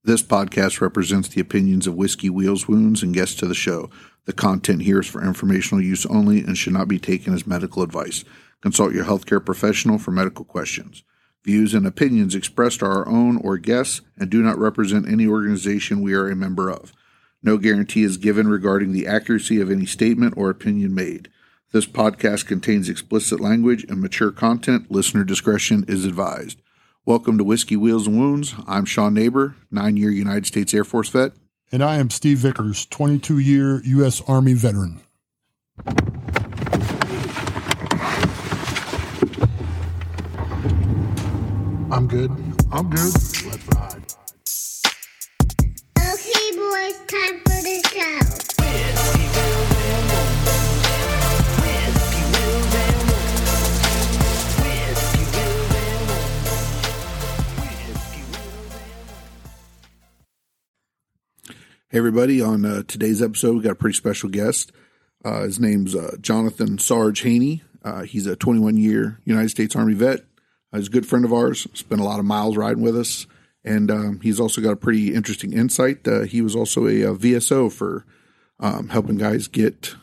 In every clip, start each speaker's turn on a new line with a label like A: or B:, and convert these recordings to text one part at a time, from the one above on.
A: This podcast represents the opinions of Whiskey Wheels Wounds and guests to the show. The content here is for informational use only and should not be taken as medical advice. Consult your healthcare professional for medical questions. Views and opinions expressed are our own or guests and do not represent any organization we are a member of. No guarantee is given regarding the accuracy of any statement or opinion made. This podcast contains explicit language and mature content. Listener discretion is advised. Welcome to Whiskey Wheels and Wounds. I'm Sean Neighbor, 9-year United States Air Force vet.
B: And I am Steve Vickers, 22-year U.S. Army veteran. I'm good. Let's ride.
C: Okay, boys, time for the show.
A: Hey, everybody. On today's episode, we got a pretty special guest. His name's Jonathan Sarge Haney. He's a 21-year United States Army vet. He's a good friend of ours, spent a lot of miles riding with us, and he's also got a pretty interesting insight. He was also a VSO for helping guys get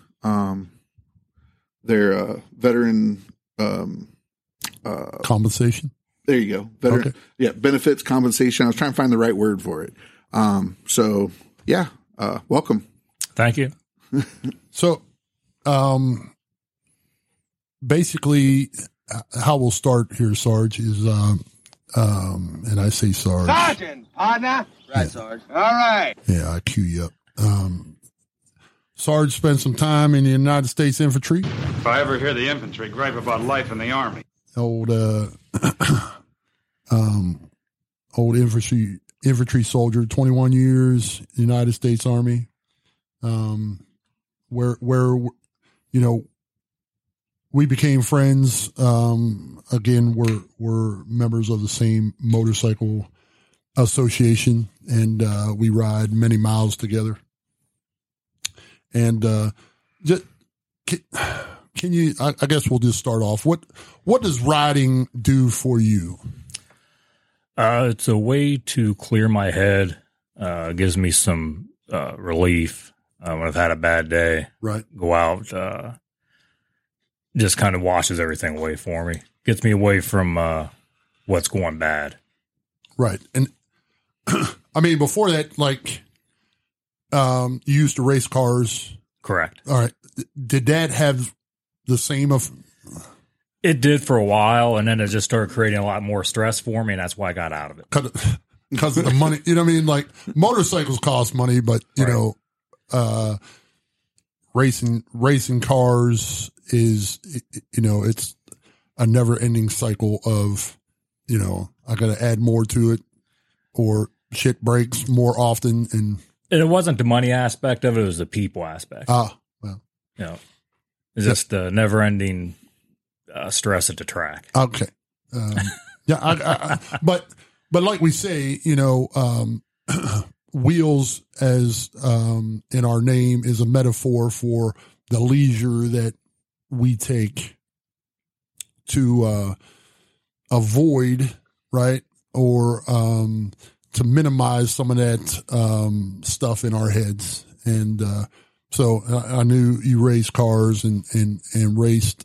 A: their veteran
B: Compensation?
A: There you go. Veteran,
B: okay.
A: Yeah, benefits, compensation. I was trying to find the right word for it. Welcome.
D: Thank you.
B: So, basically, how we'll start here, Sarge, is, and I say Sarge.
E: Sergeant, partner. Right, Sarge. All right.
B: Yeah, I cue you up. Sarge spent some time in the United States Infantry.
F: If I ever hear the infantry gripe about life in the Army.
B: Old infantry soldier, 21 years, United States Army. Where you know, we became friends. Again, we're members of the same motorcycle association, and we ride many miles together. And just can you? I guess we'll just start off. What does riding do for you?
D: It's a way to clear my head. Gives me some relief when I've had a bad day.
B: Right.
D: Go out. Just kind of washes everything away for me. Gets me away from what's going bad.
B: Right. And I mean, before that, like, you used to race cars.
D: Correct.
B: All right. Did that have the same of?
D: It did for a while, and then it just started creating a lot more stress for me, and that's why I got out of it.
B: Because of the money, you know what I mean? Like, motorcycles cost money, but, you
D: Right.
B: know, racing cars is, you know, it's a never ending cycle of, you know, I got to add more to it, or shit breaks more often. And
D: it wasn't the money aspect of it, it was the people aspect.
B: well,
D: You know, it's just the never ending stress at the track.
B: okay. Yeah. But like we say, you know, wheels, as in our name, is a metaphor for the leisure that we take to avoid, right, or to minimize some of that stuff in our heads. And so I knew you raced cars and raced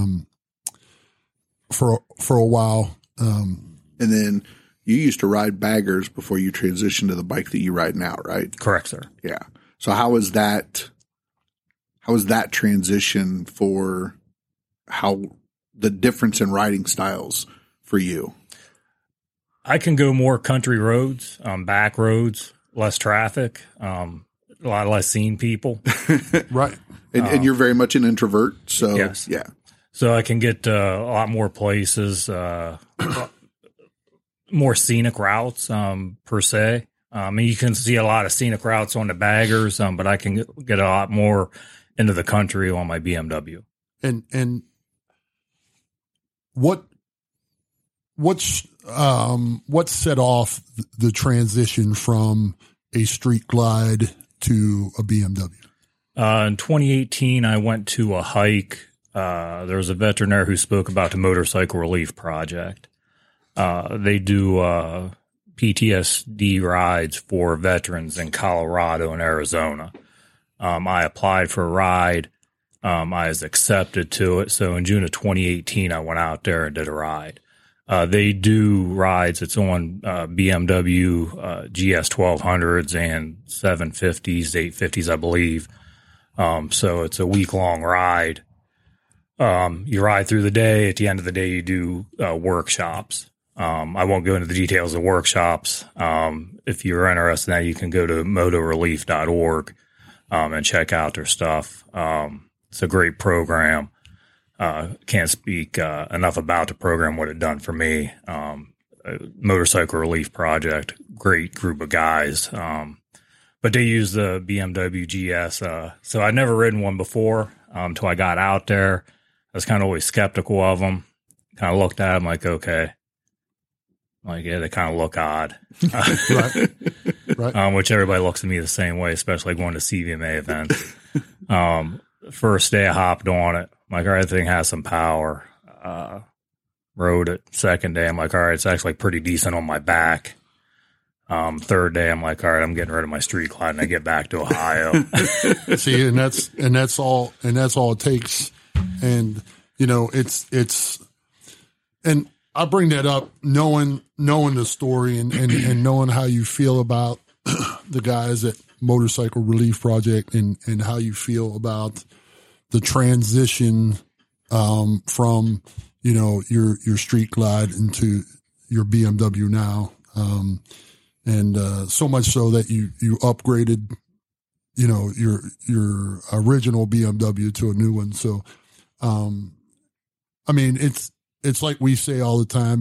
B: for a while.
A: And then you used to ride baggers before you transitioned to the bike that you ride now, right?
D: Correct, sir.
A: Yeah. So how was that transition for how the difference in riding styles for you?
D: I can go more country roads, back roads, less traffic, a lot less seeing people.
B: Right.
A: And you're very much an introvert. So
D: Yes.
A: yeah.
D: So I can get a lot more places, more scenic routes, per se. I mean, you can see a lot of scenic routes on the baggers, but I can get a lot more into the country on my BMW.
B: And what set off the transition from a street glide to a BMW?
D: In 2018, I went to a hike. There was a veterinarian who spoke about the Motorcycle Relief Project. They do PTSD rides for veterans in Colorado and Arizona. I applied for a ride. I was accepted to it. So in June of 2018, I went out there and did a ride. They do rides. It's on BMW GS 1200s and 750s, 850s, I believe. So it's a week-long ride. You ride through the day. At the end of the day, you do workshops. I won't go into the details of workshops. If you're interested in that, you can go to motorelief.org and check out their stuff. It's a great program. Can't speak enough about the program, what it done for me. Motorcycle Relief Project, great group of guys. But they use the BMW GS. So I'd never ridden one before until I got out there. I was kind of always skeptical of them. Kind of looked at them like, okay. Like, yeah, they kind of look odd. Right. Which everybody looks at me the same way, especially going to CVMA events. First day I hopped on it. I'm like, all right, the thing has some power. Rode it. Second day, I'm like, all right, it's actually pretty decent on my back. Third day, I'm like, all right, I'm getting rid of my street glide and I get back to Ohio.
B: See, and that's all it takes. And, you know, and I bring that up knowing the story and knowing how you feel about the guys at Motorcycle Relief Project and how you feel about the transition from, you know, your street glide into your BMW now. And so much so that you upgraded, you know, your original BMW to a new one. So, I mean, it's like we say all the time,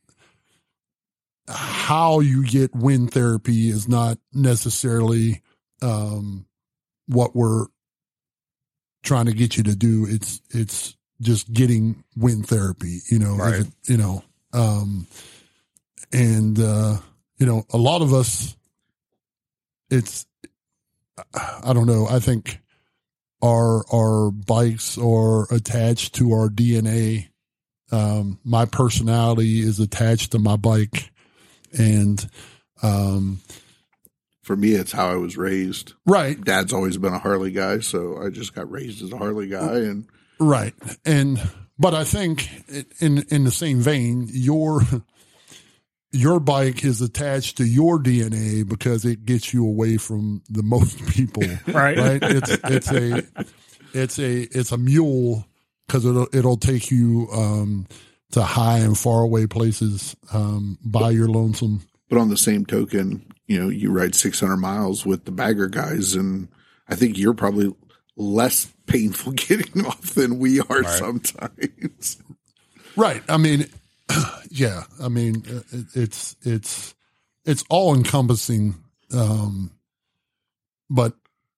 B: how you get wind therapy is not necessarily, what we're trying to get you to do. It's just getting wind therapy, you know,
D: right.
B: You know, you know, a lot of us, I don't know. I think our bikes are attached to our DNA. My personality is attached to my bike, and
A: for me, it's how I was raised.
B: Right.
A: Dad's always been a Harley guy, so I just got raised as a Harley guy, and
B: right. But I think in the same vein, your bike is attached to your DNA because it gets you away from the most people.
D: Right.
B: It's a mule because it'll take you to high and far away places by your lonesome.
A: But on the same token, you know, you ride 600 miles with the bagger guys, and I think you're probably less painful getting off than we are sometimes.
B: Right. I mean, yeah. I mean, it's all encompassing. But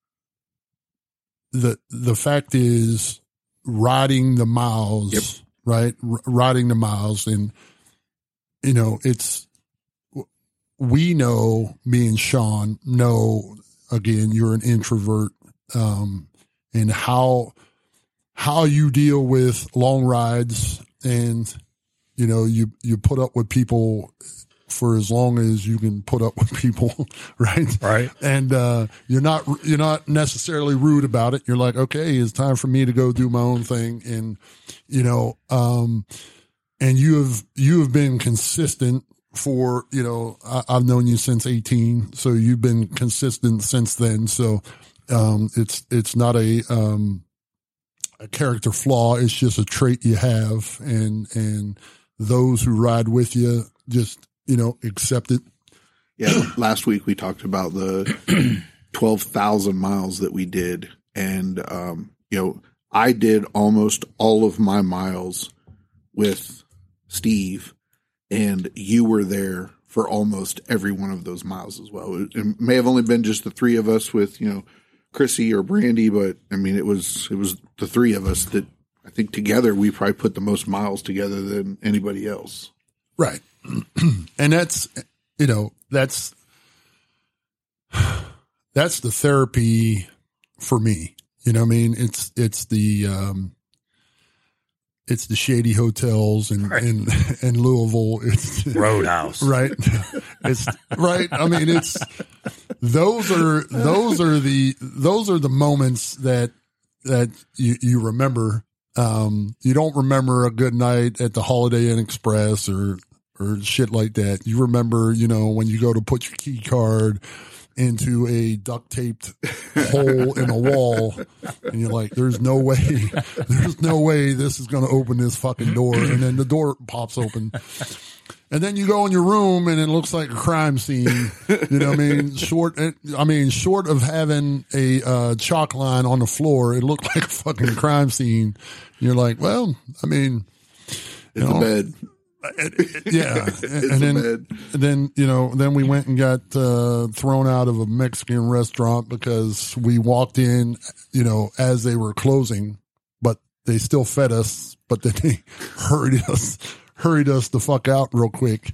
B: the fact is riding the miles,
A: yep.
B: Right? Riding the miles. And, you know, we know, me and Sean know, again, you're an introvert, and how you deal with long rides, and, you know, you put up with people for as long as you can put up with people, right?
D: Right.
B: And you're not necessarily rude about it. You're like, okay, it's time for me to go do my own thing, and, you know, and you have been consistent for, you know, I've known you since 18, so you've been consistent since then. So it's not a character flaw. It's just a trait you have, and those who ride with you just, you know, accept it.
A: Yeah. Last week we talked about the 12,000 miles that we did, and you know, I did almost all of my miles with Steve, and you were there for almost every one of those miles as well. It may have only been just the three of us with, you know, Chrissy or Brandy, but I mean, it was the three of us that I think together we probably put the most miles together than anybody else.
B: Right. And that's, you know, that's the therapy for me. You know what I mean? It's the shady hotels in Louisville. It's
D: Roadhouse.
B: Right. It's right. I mean, it's those are the moments that you remember. You don't remember a good night at the Holiday Inn Express or shit like that. You remember, when you go to put your key card into a duct taped hole in a wall and you're like, there's no way this is going to open this fucking door. And then the door pops open and then you go in your room and it looks like a crime scene. You know what I mean? Short of having a chalk line on the floor, it looked like a fucking crime scene. You're like, well, I mean,
A: it's a bed.
B: Yeah. And then we went and got thrown out of a Mexican restaurant because we walked in, as they were closing, but they still fed us, but then they hurried us the fuck out real quick.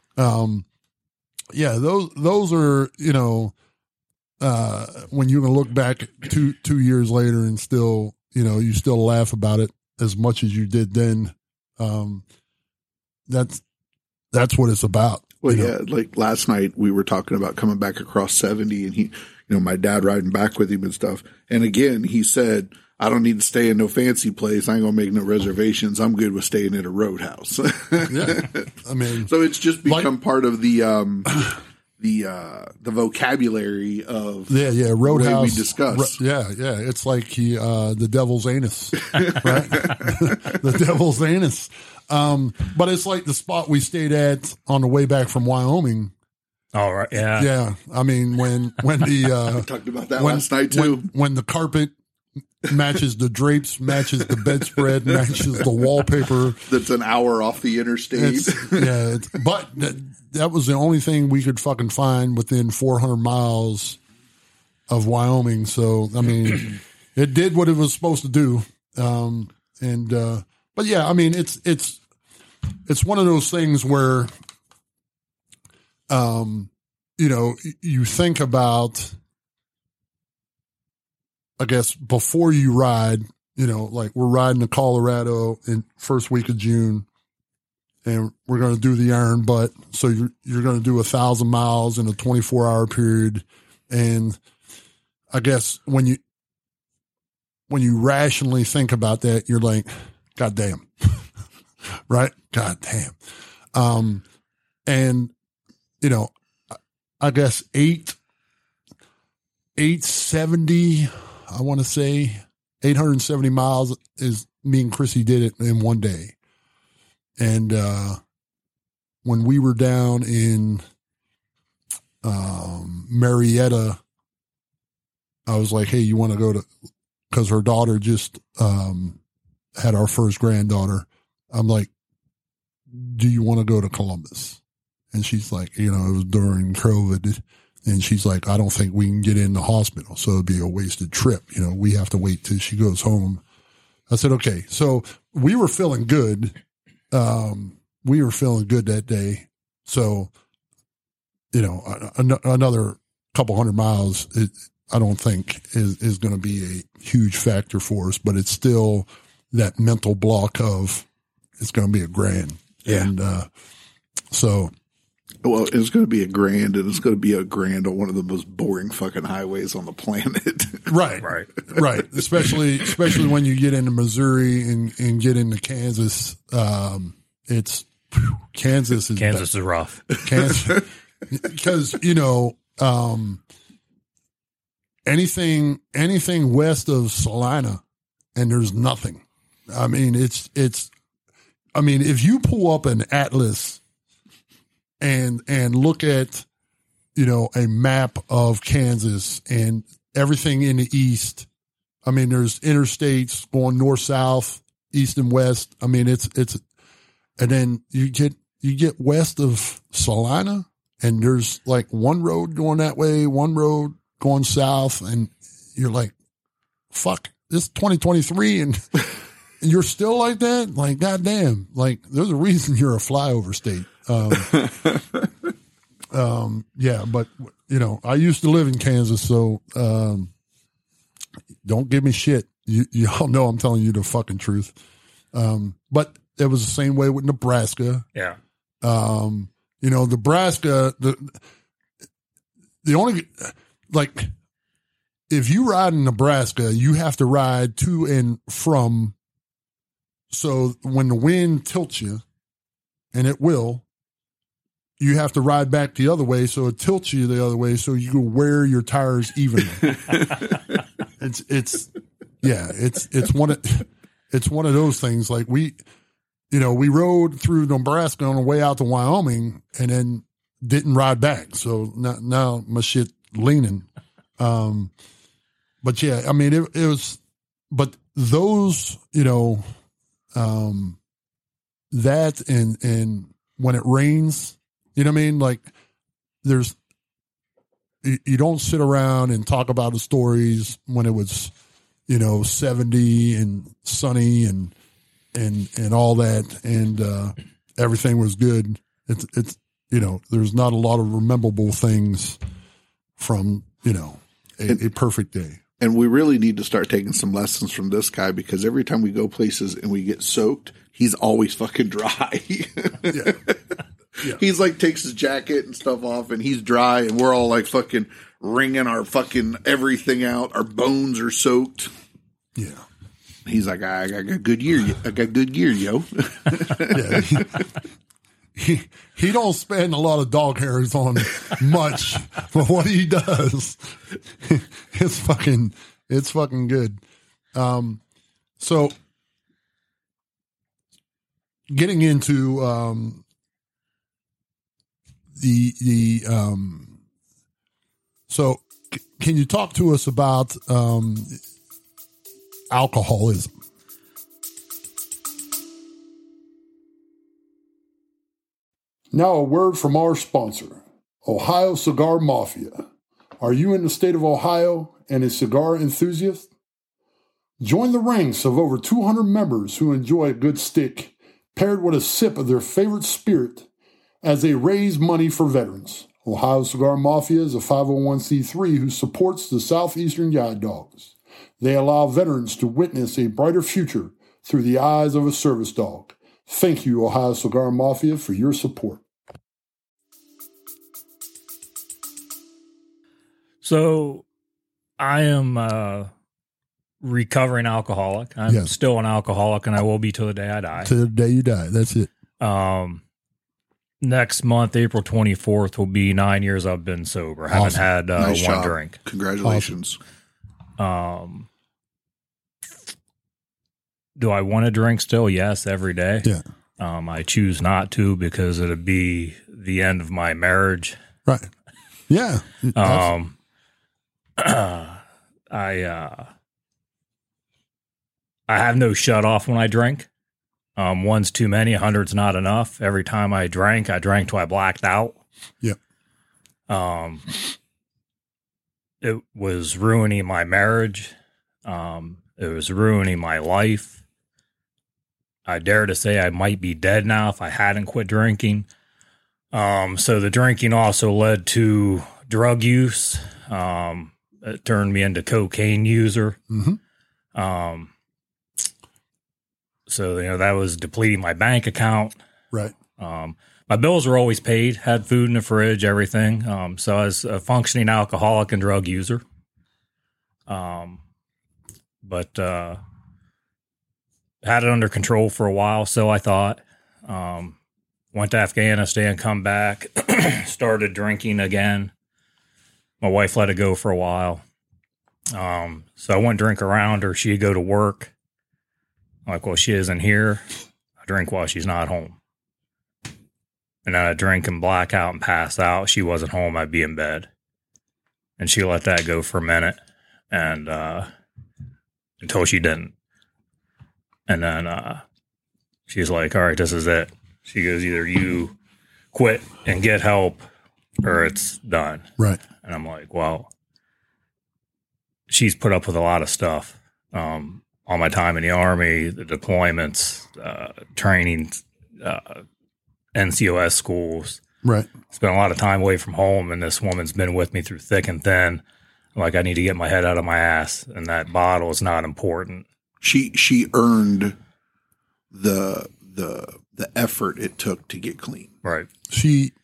B: Yeah, those are, when you can look back 2 years later and still, you still laugh about it as much as you did then. That's what it's about.
A: Well, yeah, like last night we were talking about coming back across 70 and he, my dad riding back with him and stuff. And again, he said, I don't need to stay in no fancy place. I ain't gonna make no reservations. I'm good with staying at a roadhouse.
B: Yeah. I mean,
A: so it's just become part of the vocabulary of
B: roadhouse
A: the way we discuss.
B: It's like the devil's anus, right? The devil's anus. But it's like the spot we stayed at on the way back from Wyoming.
D: All right. Yeah.
B: Yeah. I mean, when the,
A: we talked about that last night too.
B: When the carpet matches the drapes, matches the bedspread, matches the wallpaper.
A: That's an hour off the interstate.
B: But that was the only thing we could fucking find within 400 miles of Wyoming. So, I mean, it did what it was supposed to do. But yeah, I mean, it's one of those things where, you think about, I guess, before you ride, like we're riding to Colorado in first week of June and we're going to do the Iron Butt. So you're going to do 1,000 miles in a 24-hour period. And I guess when you rationally think about that, you're like, God damn. Right? God damn. And, I guess 870, I want to say 870 miles is me and Chrissy did it in one day. And, when we were down in, Marietta, I was like, hey, you want to go to, cause her daughter just, had our first granddaughter. I'm like, do you want to go to Columbus? And she's like, it was during COVID. And she's like, I don't think we can get in the hospital. So it'd be a wasted trip. We have to wait till she goes home. I said, okay. So we were feeling good. We were feeling good that day. So, another couple hundred miles, I don't think is going to be a huge factor for us, but it's still that mental block of it's going to be a grand.
A: Yeah.
B: And,
A: well, it's going to be a grand and it's going to be a grand on one of the most boring fucking highways on the planet.
B: Right. Especially when you get into Missouri and get into Kansas. Kansas is
D: rough.
B: Kansas, because, anything west of Salina and there's nothing. I mean, if you pull up an atlas and look at, a map of Kansas and everything in the east, I mean, there's interstates going north, south, east and west. I mean, and then you get west of Salina and there's like one road going that way, one road going south. And you're like, fuck, this is 2023 and you're still like that? Like, goddamn, like there's a reason you're a flyover state. Yeah, but I used to live in Kansas, so, don't give me shit. You all know I'm telling you the fucking truth. But it was the same way with Nebraska.
D: Yeah.
B: You know, Nebraska, the only, like, if you ride in Nebraska, you have to ride to and from. So when the wind tilts you, and it will, you have to ride back the other way. So it tilts you the other way. So you can wear your tires evenly. It's one of those things. Like we rode through Nebraska on the way out to Wyoming and then didn't ride back. So now my shit leaning. But yeah, I mean, it was, but those, that and when it rains, you know what I mean? Like you don't sit around and talk about the stories when it was, 70 and sunny and all that. And, everything was good. It's, there's not a lot of rememberable things from, a perfect day.
A: And we really need to start taking some lessons from this guy, because every time we go places and we get soaked, he's always fucking dry.
B: Yeah.
A: He's like takes his jacket and stuff off and he's dry and we're all like fucking wringing our fucking everything out. Our bones are soaked.
B: Yeah.
A: He's like, I got good gear. I got good gear, yo.
B: Yeah. He don't spend a lot of dog hairs on much, but what he does, it's fucking good. So getting into, so can you talk to us about, alcoholism? Now a word from our sponsor, Ohio Cigar Mafia. Are you in the state of Ohio and a cigar enthusiast? Join the ranks of over 200 members who enjoy a good stick paired with a sip of their favorite spirit as they raise money for veterans. Ohio Cigar Mafia is a 501c3 who supports the Southeastern Guide Dogs. They allow veterans to witness a brighter future through the eyes of a service dog. Thank you, Ohio Cigar Mafia, for your support.
D: So I am a recovering alcoholic. I'm still an alcoholic, and I will be till the day I die.
B: Till the day you die. That's it.
D: Next month, April 24th, will be 9 years I've been sober. I haven't had
A: Nice
D: one
A: job.
D: drink.
A: Congratulations.
D: Do I want to drink still? Yes, every day.
B: Yeah.
D: I choose not to because it'd be the end of my marriage.
B: Right. Yeah.
D: I have no shut off when I drink. One's too many, 100's not enough. Every time I drank till I blacked out.
B: Yeah.
D: It was ruining my marriage. It was ruining my life. I dare to say I might be dead now if I hadn't quit drinking. So the drinking also led to drug use. It turned me into cocaine user.
B: Mm-hmm.
D: So, that was depleting my bank account.
B: Right.
D: My bills were always paid, had food in the fridge, everything. So I was a functioning alcoholic and drug user. But had it under control for a while, so I thought. Went to Afghanistan, come back, started drinking again. My wife let it go for a while. So I wouldn't drink around her. She'd go to work. I'm like, well, she isn't here. I drink while she's not home. And then I'd drink and black out and pass out. She wasn't home. I'd be in bed. And she let that go for a minute. And until she didn't. And then she's like, all right, this is it. She goes, either you quit and get help or it's done.
B: Right.
D: And I'm like, well, she's put up with a lot of stuff. All my time in the Army, the deployments, training, NCOS schools.
B: Right.
D: Spent a lot of time away from home, and this woman's been with me through thick and thin. I'm like, I need to get my head out of my ass, and that bottle is not important.
A: She earned the the effort it took to get clean.
D: Right.
B: She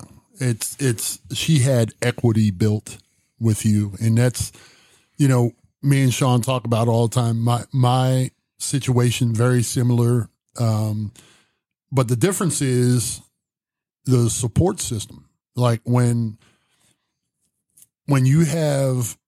B: had equity built with you, and that's, you know, me and Sean talk about all the time. My situation very similar, but the difference is the support system. Like when you have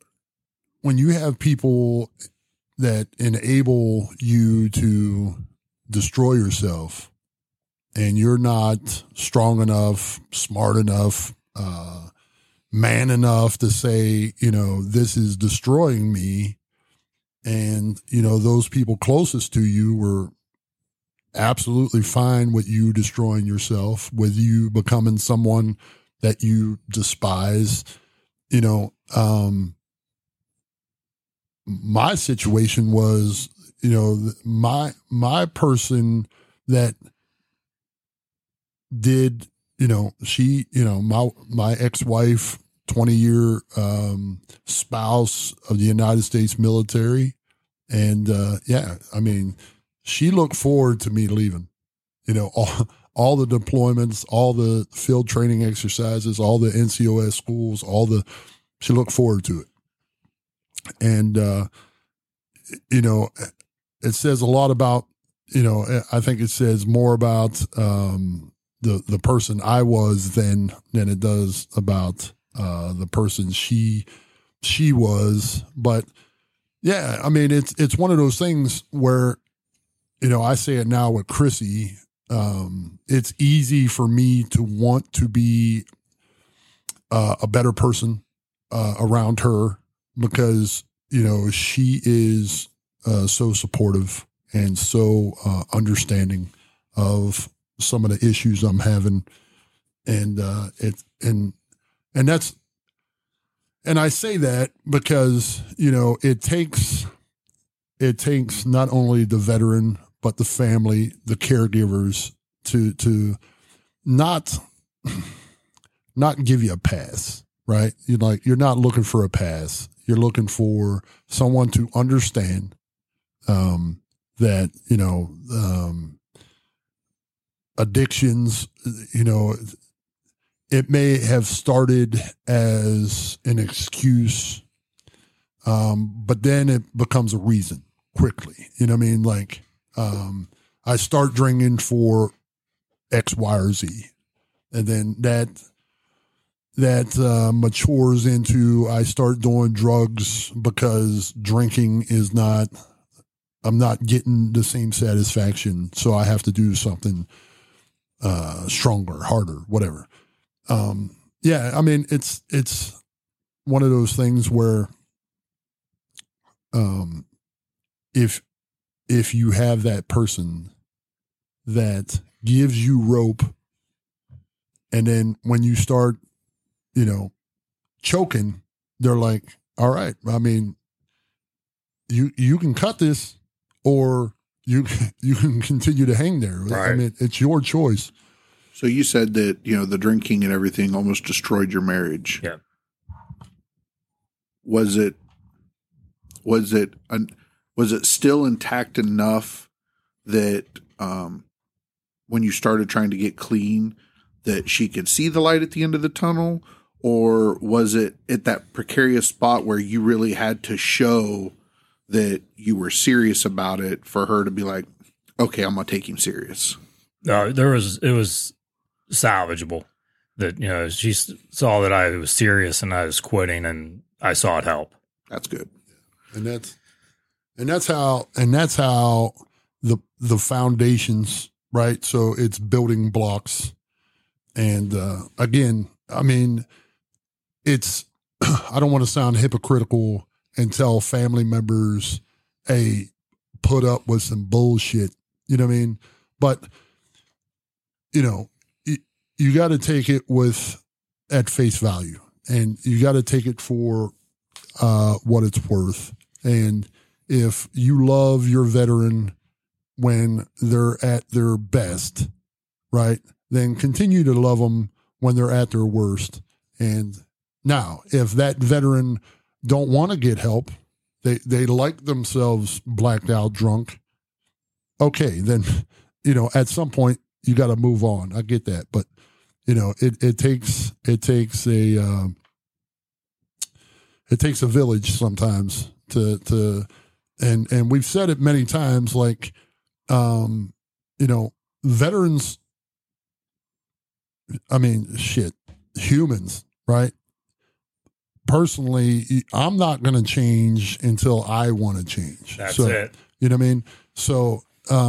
B: people that enable you to destroy yourself, and you're not strong enough, smart enough, man enough to say, you know, this is destroying me. And, you know, those people closest to you were absolutely fine with you destroying yourself, with you becoming someone that you despise. You know, my situation was, you know, my person that did, you know, she, you know, my ex-wife, 20-year spouse of the United States military. And yeah, I mean, she looked forward to me leaving, you know, all the deployments, all the field training exercises, all the NCOS schools, she looked forward to it. And, you know, it says a lot about, you know, I think it says more about the person I was than it does about the person she was. But yeah, I mean, it's one of those things where, you know, I say it now with Chrissy. It's easy for me to want to be a better person around her because, you know, she is so supportive and so understanding of some of the issues I'm having. And and I say that because, you know, it takes not only the veteran, but the family, the caregivers to not give you a pass, right? You're not looking for a pass. You're looking for someone to understand that, you know, addictions, you know, it may have started as an excuse, but then it becomes a reason quickly. You know what I mean? Like, I start drinking for X, Y, or Z. And then that matures into I start doing drugs because drinking is I'm not getting the same satisfaction. So I have to do something stronger, harder, whatever. Yeah, I mean, it's one of those things where if you have that person that gives you rope, and then when you start, you know, choking, they're like, all right, I mean, you can cut this or you can continue to hang there. Right. I mean, it's your choice.
A: So you said that, you know, the drinking and everything almost destroyed your marriage.
D: Yeah.
A: Was it still intact enough that when you started trying to get clean that she could see the light at the end of the tunnel? Or was it at that precarious spot where you really had to show that you were serious about it for her to be like, okay, I'm going to take him serious?
D: No, it was salvageable. That, you know, she saw that I was serious and I was quitting, and I saw it help.
A: That's good.
B: And that's how the foundations, right? So it's building blocks. And again, I mean, it's, I don't want to sound hypocritical and tell family members, hey, put up with some bullshit. You know what I mean? But, you know, you got to take it at face value, and you got to take it for what it's worth. And if you love your veteran when they're at their best, right, then continue to love them when they're at their worst. And now, if that veteran don't want to get help, they like themselves blacked out drunk, okay, then you know, at some point you got to move on. I get that, but you know, it takes a village sometimes to and we've said it many times, like, you know, veterans, I mean, shit, humans, right? Personally, I'm not going to change until I want to change.
D: That's
B: so,
D: it.
B: You know what I mean? So,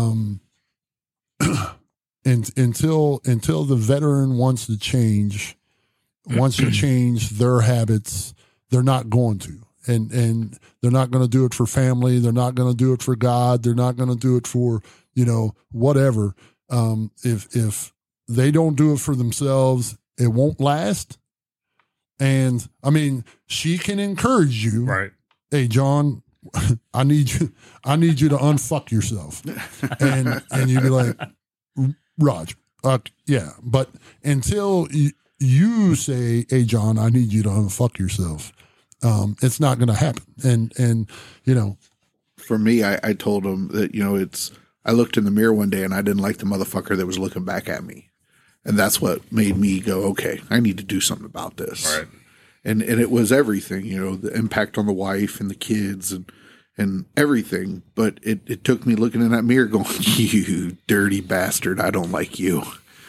B: until the veteran wants to change their habits, they're not going to, and they're not going to do it for family. They're not going to do it for God. They're not going to do it for, you know, whatever. If they don't do it for themselves, it won't last. And I mean, she can encourage you,
D: Right.
B: Hey, John, I need you to unfuck yourself. And you'd be like, Raj, yeah. But until you say, hey, John, I need you to unfuck yourself, it's not going to happen. And, you know,
A: For me, I told him that, you know, I looked in the mirror one day and I didn't like the motherfucker that was looking back at me. And that's what made me go, okay, I need to do something about this.
D: Right.
A: And it was everything, you know, the impact on the wife and the kids and everything. But it took me looking in that mirror going, you dirty bastard, I don't like you.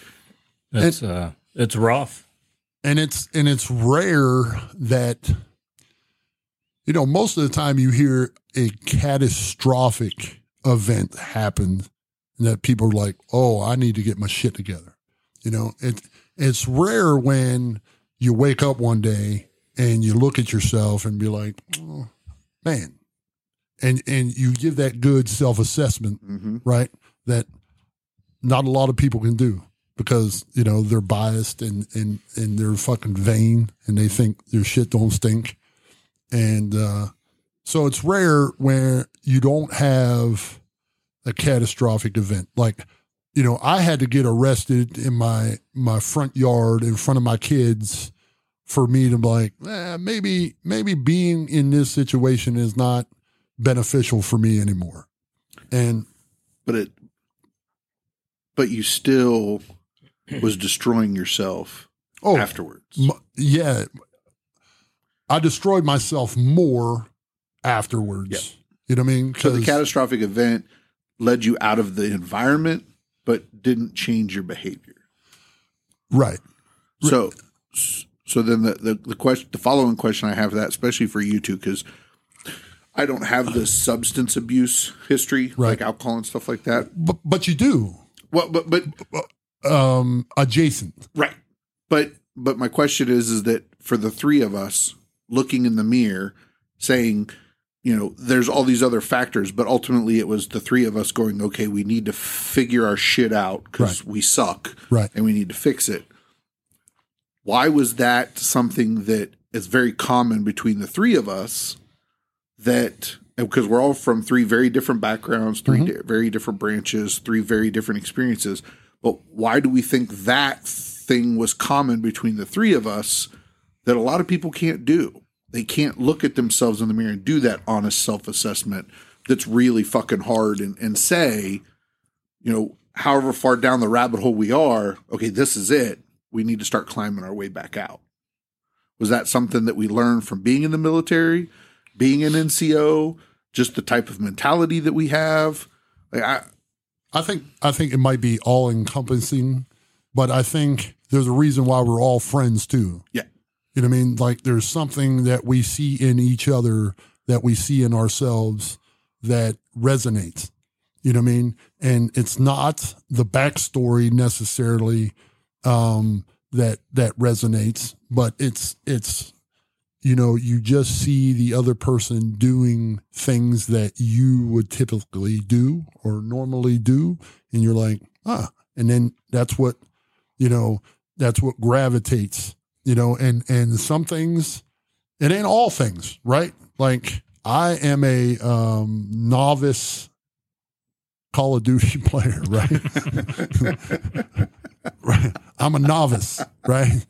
D: It's rough.
B: And it's rare that, you know, most of the time you hear a catastrophic event happen and that people are like, oh, I need to get my shit together. You know, it's rare when you wake up one day and you look at yourself and be like, oh, man. And you give that good self-assessment,
A: Mm-hmm.
B: right? That not a lot of people can do because, you know, they're biased and they're fucking vain and they think their shit don't stink. And so it's rare where you don't have a catastrophic event. Like, you know, I had to get arrested in my front yard in front of my kids for me to be like, maybe being in this situation is not beneficial for me anymore. And
A: But you still was destroying yourself afterwards.
B: Yeah. I destroyed myself more afterwards.
A: Yep.
B: You know what I mean?
A: So the catastrophic event led you out of the environment, but didn't change your behavior.
B: Right.
A: So then the question, the following question I have for that, especially for you two, because I don't have the substance abuse history,
B: Right.
A: like alcohol and stuff like that.
B: But you do.
A: Well, but
B: Adjacent.
A: right. But my question is that for the three of us looking in the mirror, saying, you know, there's all these other factors, but ultimately it was the three of us going, okay, we need to figure our shit out because we suck,
B: Right.
A: and we need to fix it. Why was that something that is very common between the three of us? That because we're all from three very different backgrounds, three very different branches, three very different experiences. But why do we think that thing was common between the three of us that a lot of people can't do? They can't look at themselves in the mirror and do that honest self-assessment that's really fucking hard and say, you know, however far down the rabbit hole we are, okay, this is it. We need to start climbing our way back out. Was that something that we learned from being in the military, being an NCO, just the type of mentality that we have? Like
B: I think it might be all encompassing, but I think there's a reason why we're all friends too.
A: Yeah.
B: You know what I mean? Like there's something that we see in each other that we see in ourselves that resonates. You know what I mean? And it's not the backstory necessarily that resonates, but it's you know, you just see the other person doing things that you would typically do or normally do, and you're like, and then that's what, you know, that's what gravitates, you know, and some things, it ain't all things, right? Like I am a novice Call of Duty player, right? Right. I'm a novice, right?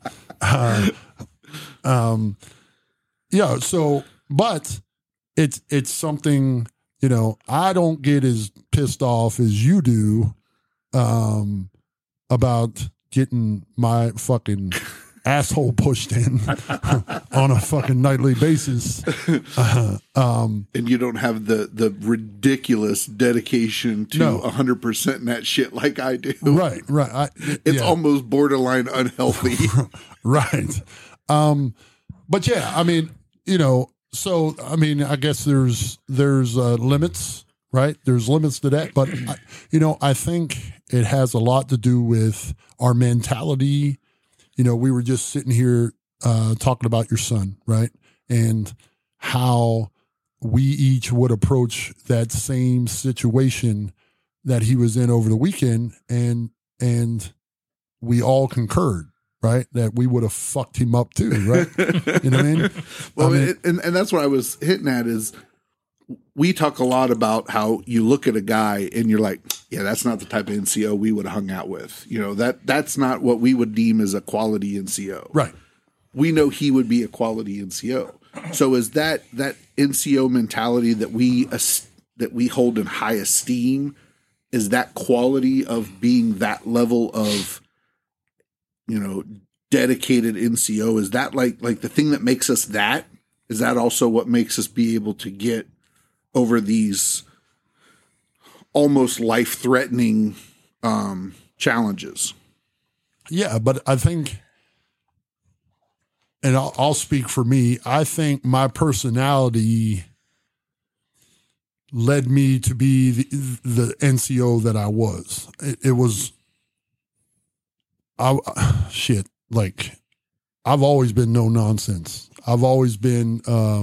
B: Yeah. So, but it's something, you know, I don't get as pissed off as you do about getting my fucking asshole pushed in on a fucking nightly basis.
A: And you don't have the ridiculous dedication to 100% in that shit like I do.
B: Right.
A: It's almost borderline unhealthy.
B: Right. But yeah, I mean, so, I mean, I guess there's limits, right? There's limits to that. But, I think it has a lot to do with our mentality. We were just sitting here talking about your son, right? And how we each would approach that same situation that he was in over the weekend. And we all concurred, right? That we would have fucked him up too, right? You know what I mean?
A: Well, and that's what I was hitting at is we talk a lot about how you look at a guy and you're like, yeah, that's not the type of NCO we would have hung out with. That's not what we would deem as a quality NCO.
B: Right.
A: We know he would be a quality NCO. So is that NCO mentality that we hold in high esteem, is that quality of being that level of, dedicated NCO? Is that like the thing that makes us that? Is that also what makes us be able to get over these almost life-threatening challenges?
B: Yeah, but I think, and I'll speak for me, I think my personality led me to be the NCO that I was. It was, I've always been no nonsense. I've always been,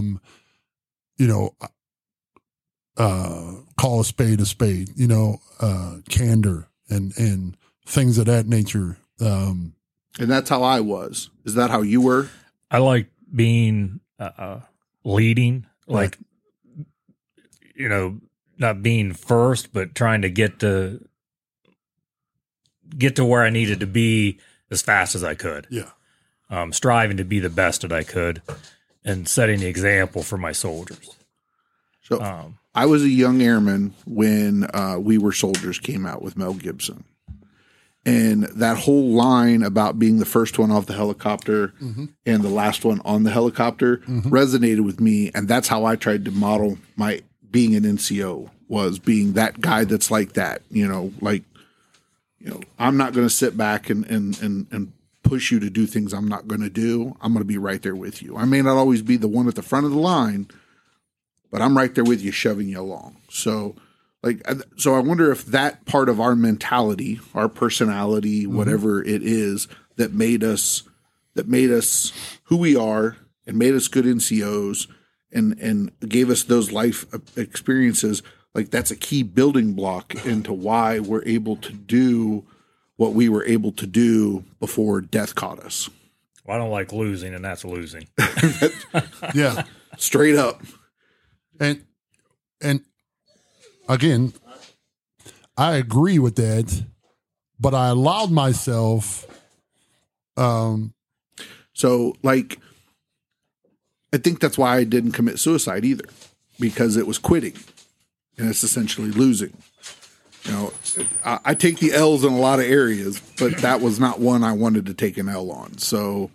B: call a spade, candor and things of that nature.
A: And that's how I was. Is that how you were?
D: I like being leading, like, not being first, but trying to get to where I needed to be as fast as I could.
B: Yeah.
D: Striving to be the best that I could and setting the example for my soldiers.
A: So I was a young airman when We Were Soldiers came out with Mel Gibson. And that whole line about being the first one off the helicopter and the last one on the helicopter resonated with me. And that's how I tried to model my being an NCO, was being that guy that's like that, I'm not going to sit back and push you to do things I'm not going to do. I'm going to be right there with you. I may not always be the one at the front of the line, but I'm right there with you, shoving you along. So I wonder if that part of our mentality, our personality, whatever it is that made us who we are and made us good NCOs and gave us those life experiences, like that's a key building block into why we're able to do what we were able to do before death caught us.
D: Well, I don't like losing, and that's losing.
B: Yeah.
A: Straight up.
B: And again, I agree with that, but I allowed myself.
A: So, I think that's why I didn't commit suicide either, because it was quitting, and it's essentially losing. I take the L's in a lot of areas, but that was not one I wanted to take an L on. So,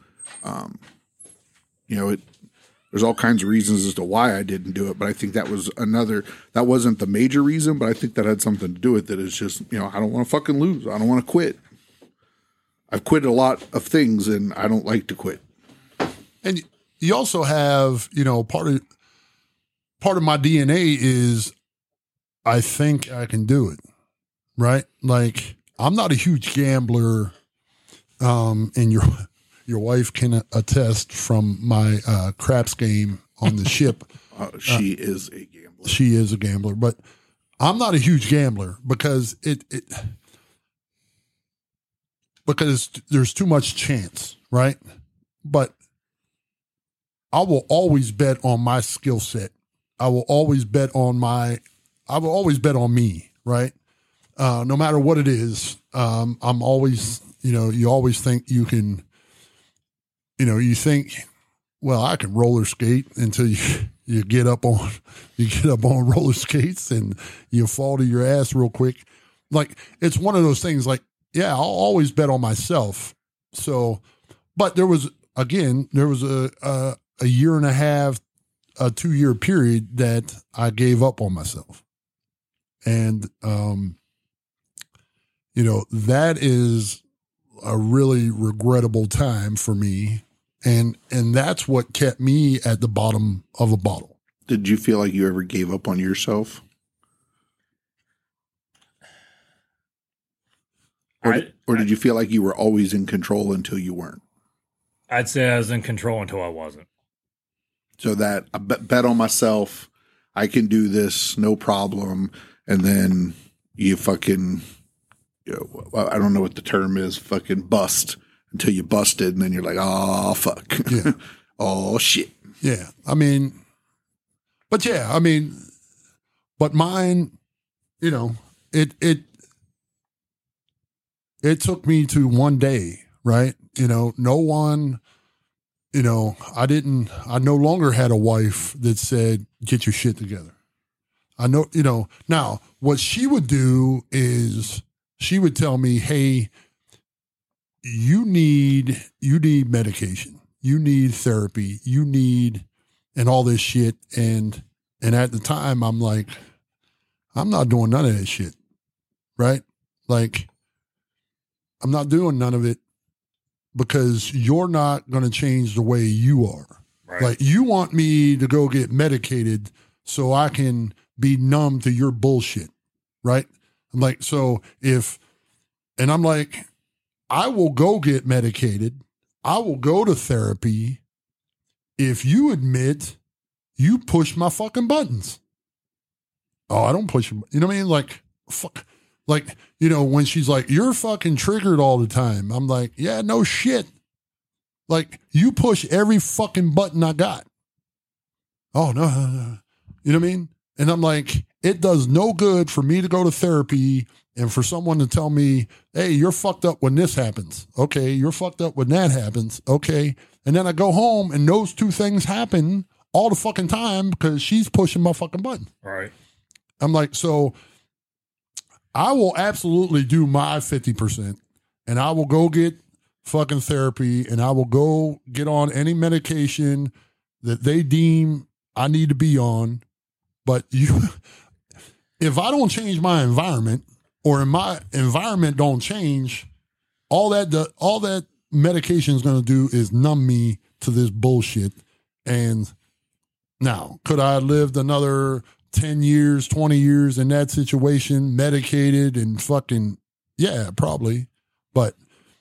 A: there's all kinds of reasons as to why I didn't do it, but I think that wasn't the major reason, but I think that had something to do with it. It's just, I don't want to fucking lose. I don't want to quit. I've quit a lot of things and I don't like to quit.
B: And you also have, part of my DNA is I think I can do it, right? Like, I'm not a huge gambler, and your wife can attest from my craps game on the ship.
A: She is a gambler.
B: She is a gambler, but I'm not a huge gambler because because there's too much chance, right? But I will always bet on my skill set. I will always bet on me, right? No matter what it is, I'm always, you always think you can, you think, well, I can roller skate until you get up on roller skates and you fall to your ass real quick. like, it's one of those things like, yeah, I'll always bet on myself. So, but there was a year and a half, a 2-year period that I gave up on myself. And, that is a really regrettable time for me. And that's what kept me at the bottom of a bottle.
A: Did you feel like you ever gave up on yourself? Or did you feel like you were always in control until you weren't?
D: I'd say I was in control until I wasn't.
A: So that I bet on myself, I can do this, no problem. And then you fucking, I don't know what the term is, fucking bust until you busted. And then you're like, oh, fuck.
B: Yeah.
A: Oh, shit.
B: Yeah. But mine, it took me to one day, right? No one, I no longer had a wife that said, get your shit together. I know, now what she would do is she would tell me, hey, you need medication, you need therapy, and all this shit. And at the time I'm like, I'm not doing none of that shit. Right? Like, I'm not doing none of it because you're not going to change the way you are.
D: Right.
B: Like, you want me to go get medicated so I can be numb to your bullshit. Right? I'm like, I'm like, I will go get medicated. I will go to therapy if you admit you push my fucking buttons. Oh, I don't push them. You know what I mean? Like, fuck. Like, when she's like, you're fucking triggered all the time. I'm like, yeah, no shit. Like, you push every fucking button I got. Oh, no. You know what I mean? And I'm like, it does no good for me to go to therapy and for someone to tell me, hey, you're fucked up when this happens. Okay. You're fucked up when that happens. Okay. And then I go home and those two things happen all the fucking time because she's pushing my fucking button.
D: Right.
B: I'm like, so I will absolutely do my 50% and I will go get fucking therapy and I will go get on any medication that they deem I need to be on. But if I don't change my environment or in my environment don't change, all that medication is going to do is numb me to this bullshit. And now, could I have lived another 10 years, 20 years in that situation, medicated and fucking, yeah, probably. But,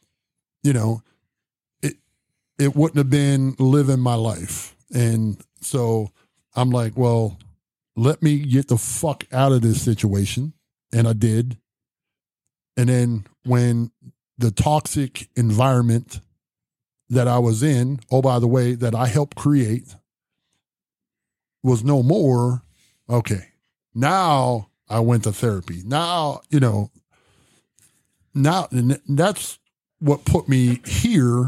B: it wouldn't have been living my life. And so I'm like, well, let me get the fuck out of this situation. And I did. And then when the toxic environment that I was in, oh, by the way, that I helped create was no more, okay, now I went to therapy. Now, now and that's what put me here,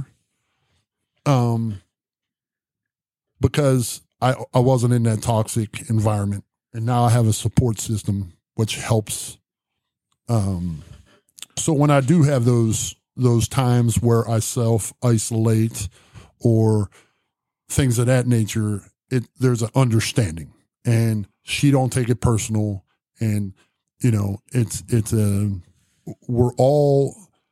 B: because I wasn't in that toxic environment. And now I have a support system, which helps. So when I do have those times where I self-isolate or things of that nature, there's an understanding. And she don't take it personal. And, we're all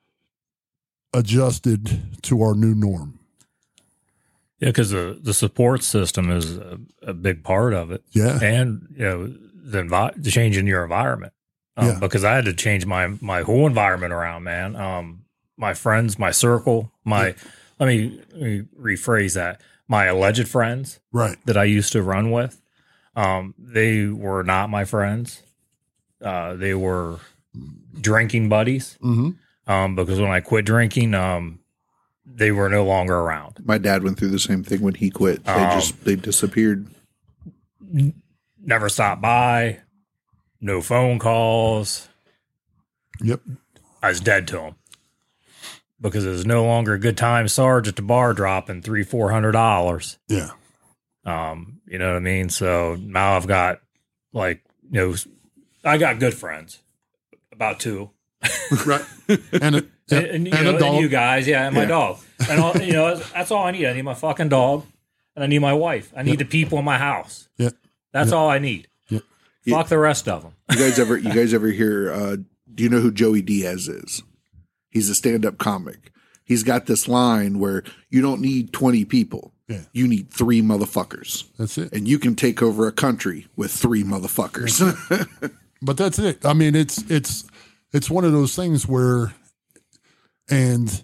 B: adjusted to our new norm.
D: Yeah, because the support system is a big part of it.
B: Yeah.
D: And, the change in your environment.
B: Yeah.
D: Because I had to change my whole environment around, man. My friends, my circle, let me rephrase that. My alleged friends,
B: right,
D: that I used to run with, they were not my friends. They were drinking buddies.
B: Mm-hmm.
D: Because when I quit drinking, they were no longer around.
A: My dad went through the same thing when he quit. They disappeared.
D: Never stopped by. No phone calls.
B: Yep.
D: I was dead to them because it was no longer a good time. Sarge at the bar dropping $300-400.
B: Yeah.
D: You know what I mean? So now I've got I got good friends, About 2.
B: Right. And a dog.
D: And you guys, and my dog. And all, that's all I need. I need my fucking dog, and I need my wife. I need the people in my house.
B: Yeah.
D: That's all I need.
B: Yeah.
D: Fuck the rest of them.
A: You guys ever hear, do you know who Joey Diaz is? He's a stand-up comic. He's got this line where you don't need 20 people.
B: Yeah.
A: You need 3 motherfuckers.
B: That's it.
A: And you can take over a country with 3 motherfuckers.
B: But that's it. I mean, it's one of those things where, and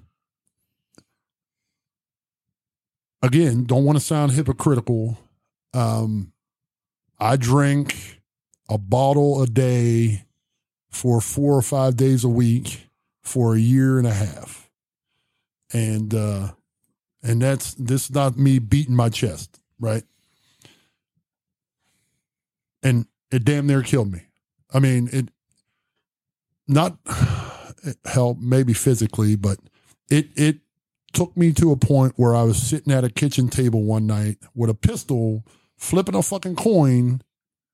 B: again, don't want to sound hypocritical. I drink a bottle a day for 4 or 5 days a week for a year and a half. And this is not me beating my chest, right? And it damn near killed me. I mean, it helped maybe physically, but it took me to a point where I was sitting at a kitchen table one night with a pistol, flipping a fucking coin,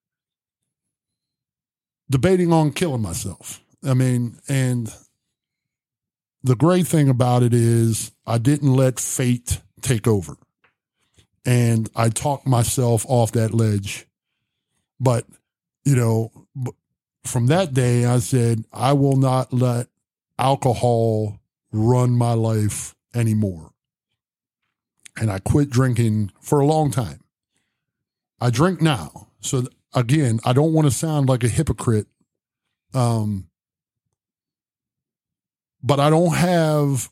B: debating on killing myself. I mean, and the great thing about it is I didn't let fate take over. And I talked myself off that ledge. But, from that day, I said, I will not let alcohol run my life anymore. And I quit drinking for a long time. I drink now. So again, I don't want to sound like a hypocrite. But I don't have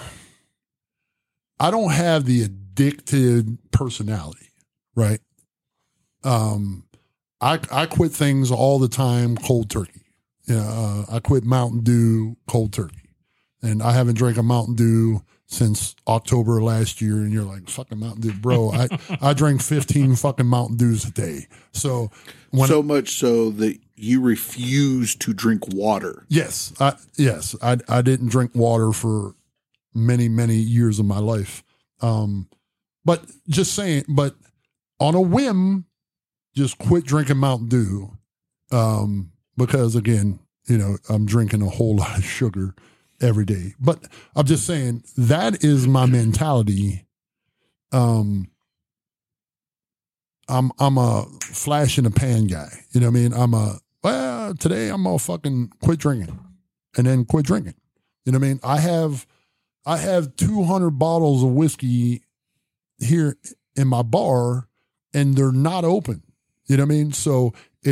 B: the addicted personality, right? I quit things all the time cold turkey. I quit Mountain Dew cold turkey. And I haven't drank a Mountain Dew since October last year. And you're like, fucking Mountain Dew, bro. I drank 15 fucking Mountain Dews a day. So much so that you refuse to drink water. Yes. I didn't drink water for many, many years of my life. But on a whim, just quit drinking Mountain Dew. Because again, I'm drinking a whole lot of sugar every day. But I'm just saying that is my mentality. I'm a flash in the pan guy. You know what I mean? Today I'm gonna fucking quit drinking and then quit drinking. You know what I mean? I have 200 bottles of whiskey here in my bar and they're not open. You know what I mean? So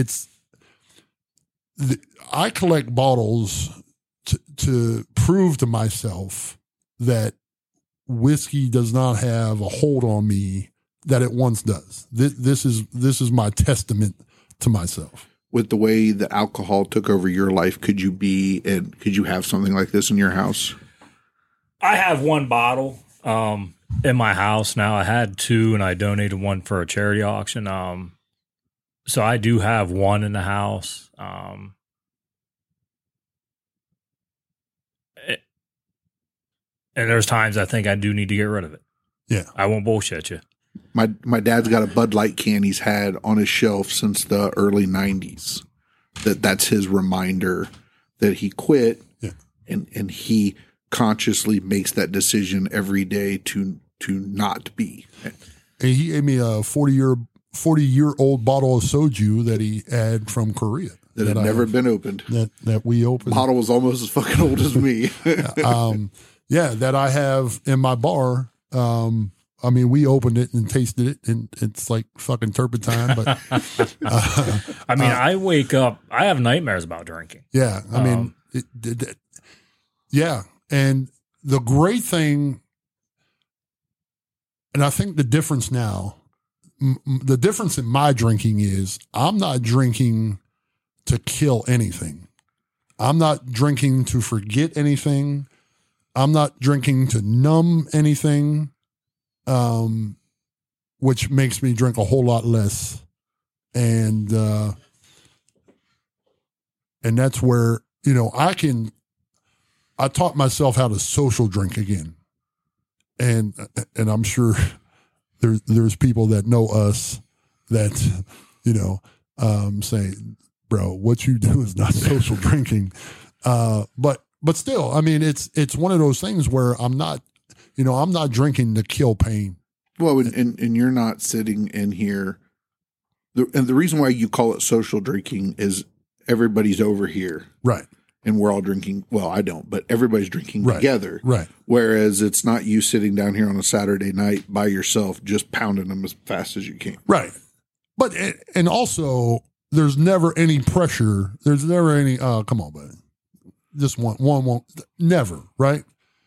B: I collect bottles to prove to myself that whiskey does not have a hold on me that it once does. This is my testament to myself. With the way that alcohol took over your life, could you have something like this in your house?
D: I have 1 bottle in my house now. I had 2 and I donated 1 for a charity auction. So I do have 1 in the house. And there's times I think I do need to get rid of it. Yeah. I won't bullshit you.
A: My dad's got a Bud Light can he's had on his shelf since the early 90s. That's his reminder that he quit. Yeah. And he consciously makes that decision every day to not be. And he gave me a 40-year-old bottle of soju that he had from Korea. That had never been opened. That we opened. The bottle was almost as fucking old as me. That I have in my bar. I mean, we opened it and tasted it, and it's like fucking turpentine. But
D: I mean, I wake up, I have nightmares about drinking.
B: Yeah, I mean, and the great thing, and I think the difference now, the difference in my drinking is I'm not drinking to kill anything. I'm not drinking to forget anything. I'm not drinking to numb anything, which makes me drink a whole lot less. And that's where, I taught myself how to social drink again. And I'm sure there's people that know us that, say, bro, what you do is not social drinking. But still, I mean, it's one of those things where I'm not drinking to kill pain.
A: Well, and you're not sitting in here. And the reason why you call it social drinking is everybody's over here.
B: Right.
A: And we're all drinking. Well, I don't, but everybody's drinking together.
B: Right.
A: Whereas it's not you sitting down here on a Saturday night by yourself, just pounding them as fast as you can.
B: Right. But, and also there's never any pressure. There's never any, come on, buddy. Just one won't, never. Right.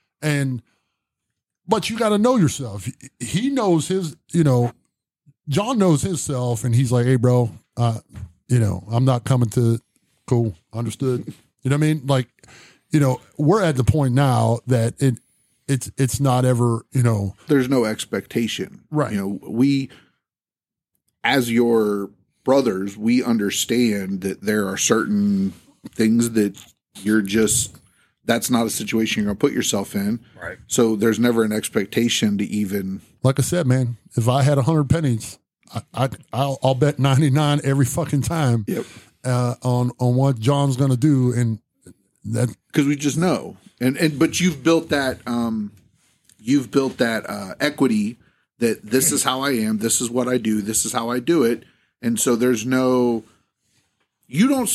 B: But you got to know yourself. He knows his, John knows himself, and he's like, hey, bro, I'm not coming to, cool, understood. You know what I mean? Like, we're at the point now that it's not ever,
A: There's no expectation.
B: Right.
A: We, as your brothers, we understand that there are certain things that that's not a situation you're going to put yourself in.
D: Right.
A: So there's never an expectation to even.
B: Like I said, man, if I had 100 pennies, I'll bet 99 every fucking time.
A: Yep.
B: On what John's going to do, and that
A: because we just know, but you've built that equity that this is how I am, this is what I do, this is how I do it, and so there's no, you don't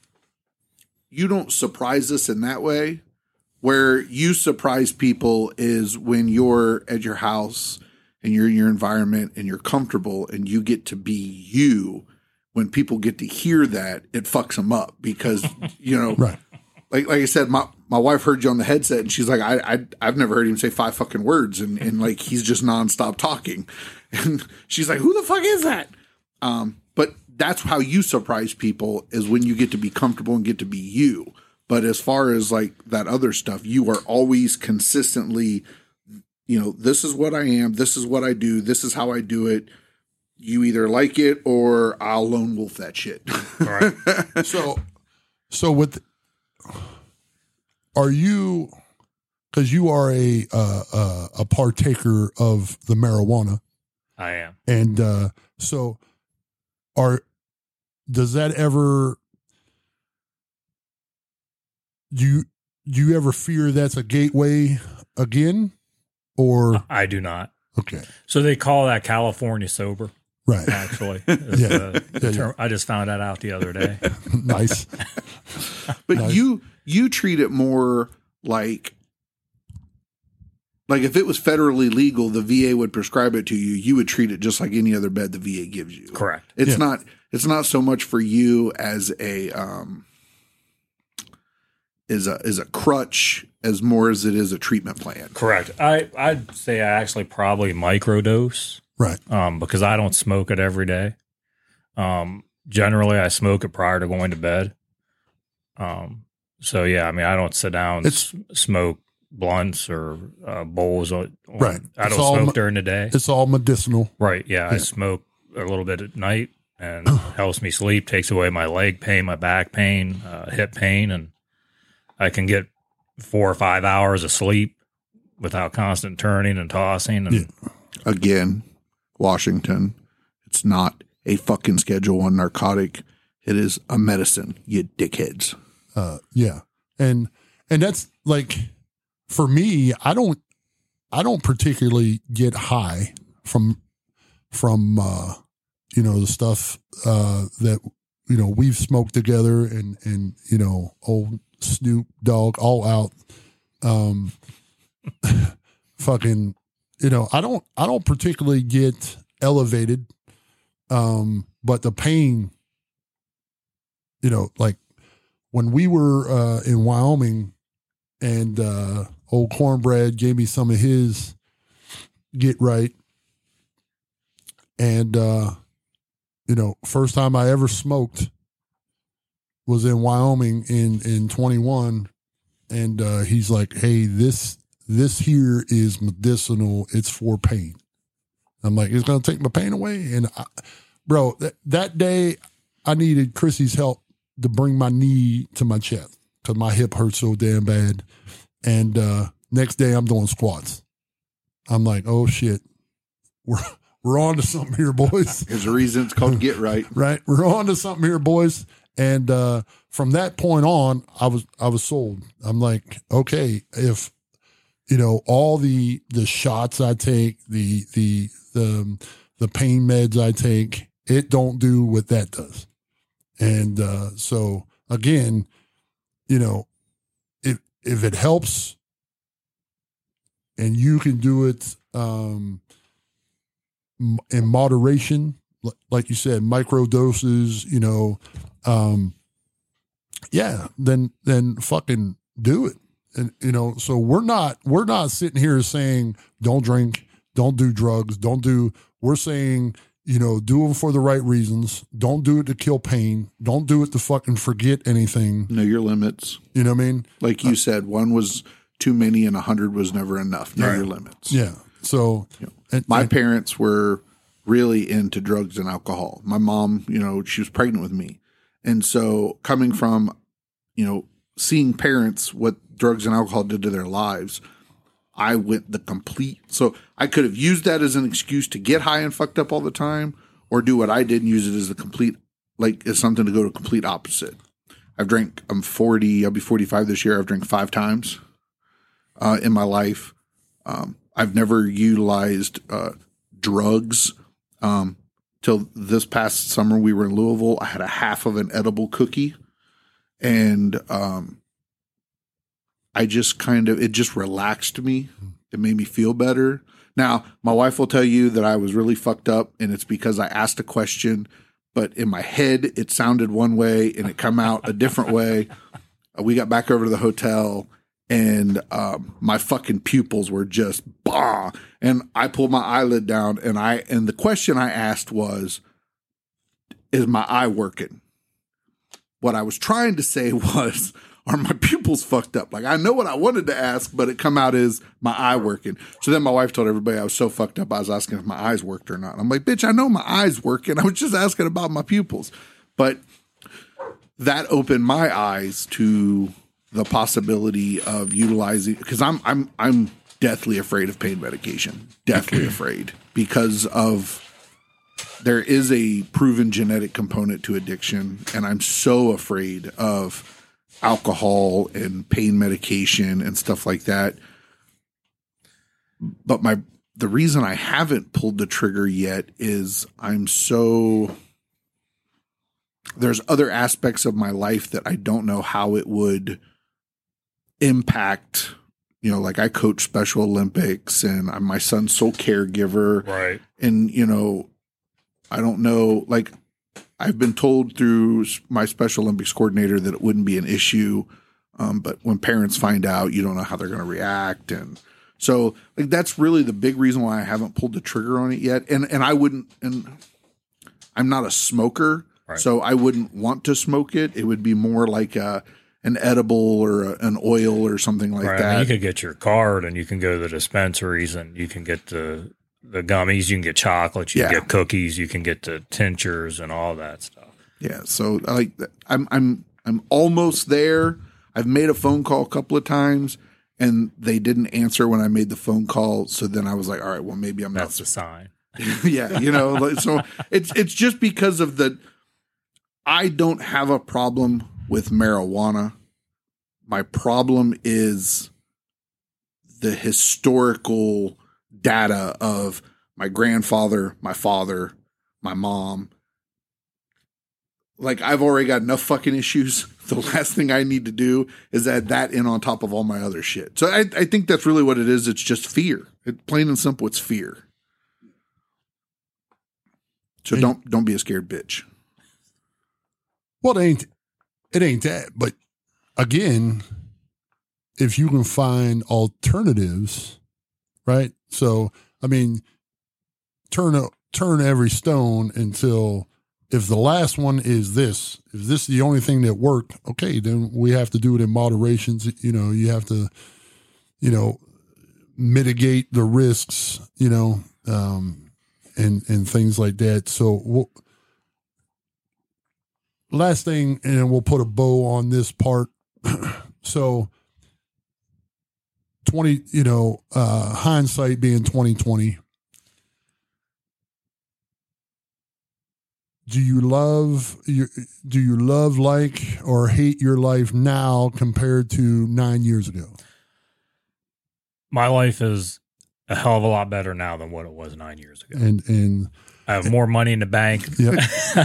A: surprise us in that way. Where you surprise people is when you're at your house and you're in your environment and you're comfortable and you get to be you. When people get to hear that, it fucks them up because,
B: right.
A: Like I said, my wife heard you on the headset and she's like, I've never heard him say 5 fucking words. And like, he's just nonstop talking. And she's like, who the fuck is that? But that's how you surprise people is when you get to be comfortable and get to be you. But as far as like that other stuff, you are always consistently, this is what I am. This is what I do. This is how I do it. You either like it or I'll lone wolf that shit.
D: All right.
B: So are you, because you are a partaker of the marijuana.
D: I am.
B: And does that ever, do you ever fear that's a gateway again? Or
D: I do not.
B: Okay.
D: So they call that California sober.
B: Right.
D: Actually.
B: Yeah.
D: I just found that out the other day.
B: Nice.
A: But
B: nice.
A: You treat it more like if it was federally legal, the VA would prescribe it to you. You would treat it just like any other bed the VA gives you.
D: Correct.
A: It's not so much for you as a crutch as more as it is a treatment plan.
D: Correct. I'd say I actually probably microdose.
B: Right.
D: Because I don't smoke it every day. Generally I smoke it prior to going to bed. So yeah, I mean, I don't sit down and smoke blunts or bowls.
B: Right.
D: I don't smoke during the day.
B: It's all medicinal.
D: Right. Yeah. I smoke a little bit at night and helps me sleep, takes away my leg pain, my back pain, hip pain, and I can get 4 or 5 hours of sleep without constant turning and tossing. And
A: Again, Washington, it's not a fucking Schedule 1 narcotic. It is a medicine, you dickheads.
B: Yeah. And that's like, for me, I don't particularly get high from the stuff that we've smoked together and old Snoop Dogg all out fucking I don't particularly get elevated but the pain like when we were in Wyoming and old Cornbread gave me some of his Get Right. And, first time I ever smoked was in Wyoming in 21. And he's like, hey, this here is medicinal. It's for pain. I'm like, it's going to take my pain away. And bro, that day I needed Chrissy's help to bring my knee to my chest because my hip hurt so damn bad. And next day I'm doing squats. I'm like, oh shit, we're on to something here, boys.
A: There's a reason it's called Get Right.
B: Right. We're on to something here, boys. And from that point on, I was sold. I'm like, okay, if all the shots I take, the pain meds I take, it don't do what that does. And so again, if it helps and you can do it in moderation, like you said, micro doses, then fucking do it. And, so we're not sitting here saying, don't drink, don't do drugs, we're saying, do them for the right reasons. Don't do it to kill pain. Don't do it to fucking forget anything.
A: Know your limits.
B: You know what I mean?
A: Like you said, one was too many and 100 was never enough. Know your limits.
B: Yeah. So
A: my parents were really into drugs and alcohol. My mom, she was pregnant with me. And so coming from, seeing parents, what drugs and alcohol did to their lives, I went the complete. So I could have used that as an excuse to get high and fucked up all the time, or do what I did and use it as the complete, as something to go to complete opposite. I'm 40, I'll be 45 this year. I've drank 5 times in my life. I've never utilized drugs. Till this past summer, we were in Louisville. I had a half of an edible cookie, and it just relaxed me. It made me feel better. Now, my wife will tell you that I was really fucked up, and it's because I asked a question, but in my head, it sounded one way, and it come out a different way. We got back over to the hotel, and my fucking pupils were just bah. And I pulled my eyelid down, and the question I asked was, is my eye working? What I was trying to say was, are my pupils fucked up? Like, I know what I wanted to ask, but it come out as my eye working. So then my wife told everybody I was so fucked up, I was asking if my eyes worked or not. And I'm like, bitch, I know my eyes working. I was just asking about my pupils. But that opened my eyes to the possibility of utilizing, because I'm deathly afraid of pain medication. Deathly afraid, because of there is a proven genetic component to addiction, and I'm so afraid of alcohol and pain medication and stuff like that. But the reason I haven't pulled the trigger yet is there's other aspects of my life that I don't know how it would impact. Like I coach Special Olympics, and I'm my son's sole caregiver.
D: Right.
A: And, I don't know, like I've been told through my Special Olympics coordinator that it wouldn't be an issue. But when parents find out, you don't know how they're going to react. And so like, that's really the big reason why I haven't pulled the trigger on it yet. And I'm not a smoker, right. So I wouldn't want to smoke it. It would be more like an edible or an oil or something like
D: right.
A: that.
D: I mean, you could get your card and you can go to the dispensaries and you can get the gummies, you can get chocolates, you can get cookies, you can get the tinctures and all that stuff.
A: Yeah. So I like that. I'm almost there. I've made a phone call a couple of times and they didn't answer when I made the phone call. So then I was like, all right, well, maybe
D: That's the sign.
A: Yeah. So it's just because of I don't have a problem with marijuana. My problem is the historical data of my grandfather, my father, my mom. Like, I've already got enough fucking issues. The last thing I need to do is add that in on top of all my other shit. So I think that's really what it is. It's just fear. Plain and simple, it's fear. So don't be a scared bitch.
B: Well, it ain't that. But again, if you can find alternatives, right? So, I mean, turn every stone until if the last one is this, if this is the only thing that worked, okay, then we have to do it in moderation. You have to, mitigate the risks, and things like that. So last thing, and we'll put a bow on this part. So 20, hindsight being 2020, do you love like or hate your life now compared to 9 years ago?
D: My life is a hell of a lot better now than what it was 9 years ago.
B: And
D: I have more money in the bank.
B: yeah,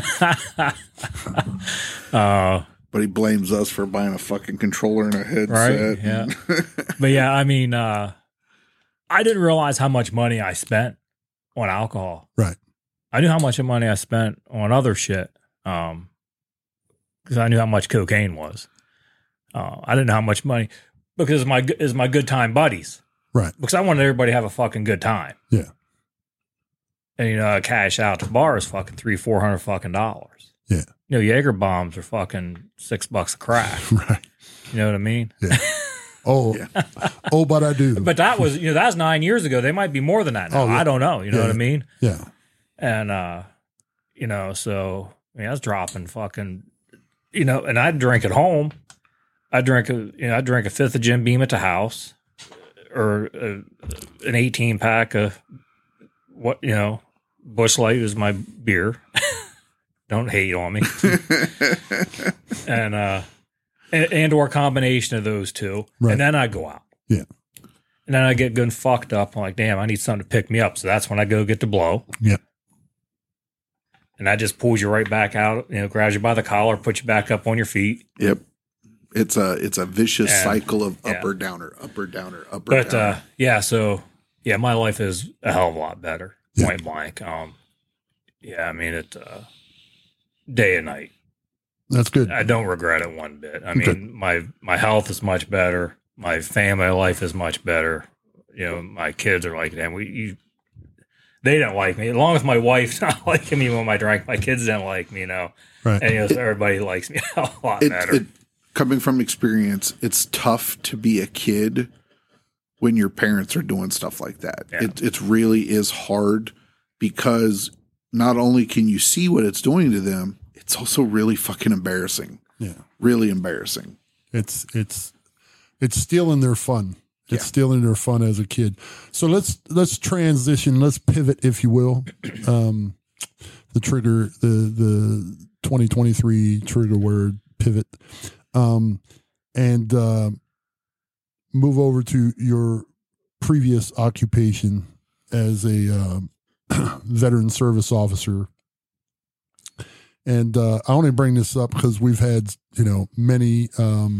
A: But he blames us for buying a fucking controller and a headset.
D: Right? Yeah. But yeah, I mean, I didn't realize how much money I spent on alcohol.
B: right.
D: I knew how much money I spent on other shit because I knew how much cocaine was. I didn't know how much money because it's my good time buddies.
B: Right.
D: Because I wanted everybody to have a fucking good time.
B: Yeah.
D: And I cash out to bar is fucking $300-400 fucking dollars.
B: Yeah.
D: Jaeger bombs are fucking $6 a crack.
B: Right.
D: You know what I mean?
B: Yeah. Oh, oh, but I do.
D: But that was, that was 9 years ago. They might be more than that now.
B: Oh, yeah.
D: I don't know. You know what I mean?
B: Yeah.
D: And, so I was dropping fucking, and I'd drink at home. I'd drink a fifth of Jim Beam at the house or an 18 pack of Busch Light is my beer. Don't hate on me. and or a combination of those two.
B: Right.
D: And then I'd go out.
B: Yeah.
D: And then I get good and fucked up. I'm like, damn, I need something to pick me up. So that's when I go get the blow.
B: Yeah.
D: And that just pulls you right back out, grabs you by the collar, puts you back up on your feet.
A: Yep. It's a vicious cycle of upper downer, upper downer, upper downer.
D: But my life is a hell of a lot better. Point blank. It day and night.
B: That's good.
D: I don't regret it one bit. I mean, my health is much better. My family life is much better. My kids are like, damn, they don't like me. As long as my wife's not liking me when I drink, my kids don't like me,
B: Right.
D: And so everybody likes me a lot better.
A: Coming from experience, it's tough to be a kid when your parents are doing stuff like that.
D: Yeah.
A: It really is hard because not only can you see what it's doing to them, it's also really fucking embarrassing.
B: Yeah.
A: Really embarrassing.
B: It's stealing their fun. It's stealing their fun as a kid. So let's transition. Let's pivot, if you will. The trigger, the 2023 trigger word, pivot, and move over to your previous occupation as a veteran service officer. And I only bring this up because we've had many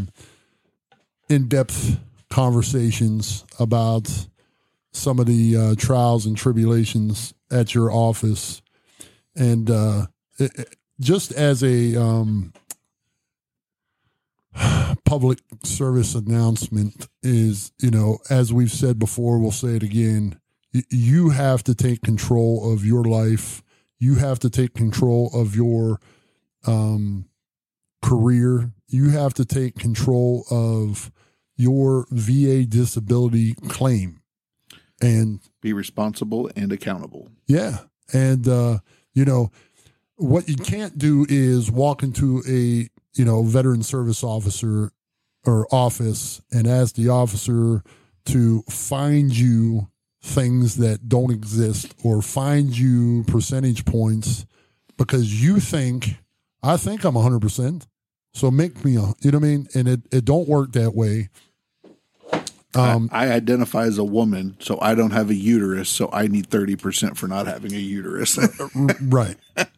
B: in-depth conversations about some of the trials and tribulations at your office, and just as a public service announcement is, as we've said before, we'll say it again, you have to take control of your life. You have to take control of your career. You have to take control of your VA disability claim and
A: be responsible and accountable.
B: Yeah. And, what you can't do is walk into a, veteran service officer or office and ask the officer to find you things that don't exist or find you percentage points because you think, I think I'm 100%. So make me, you know what I mean? And it don't work that way.
A: I identify as a woman, so I don't have a uterus, so I need 30% for not having a uterus.
B: Right.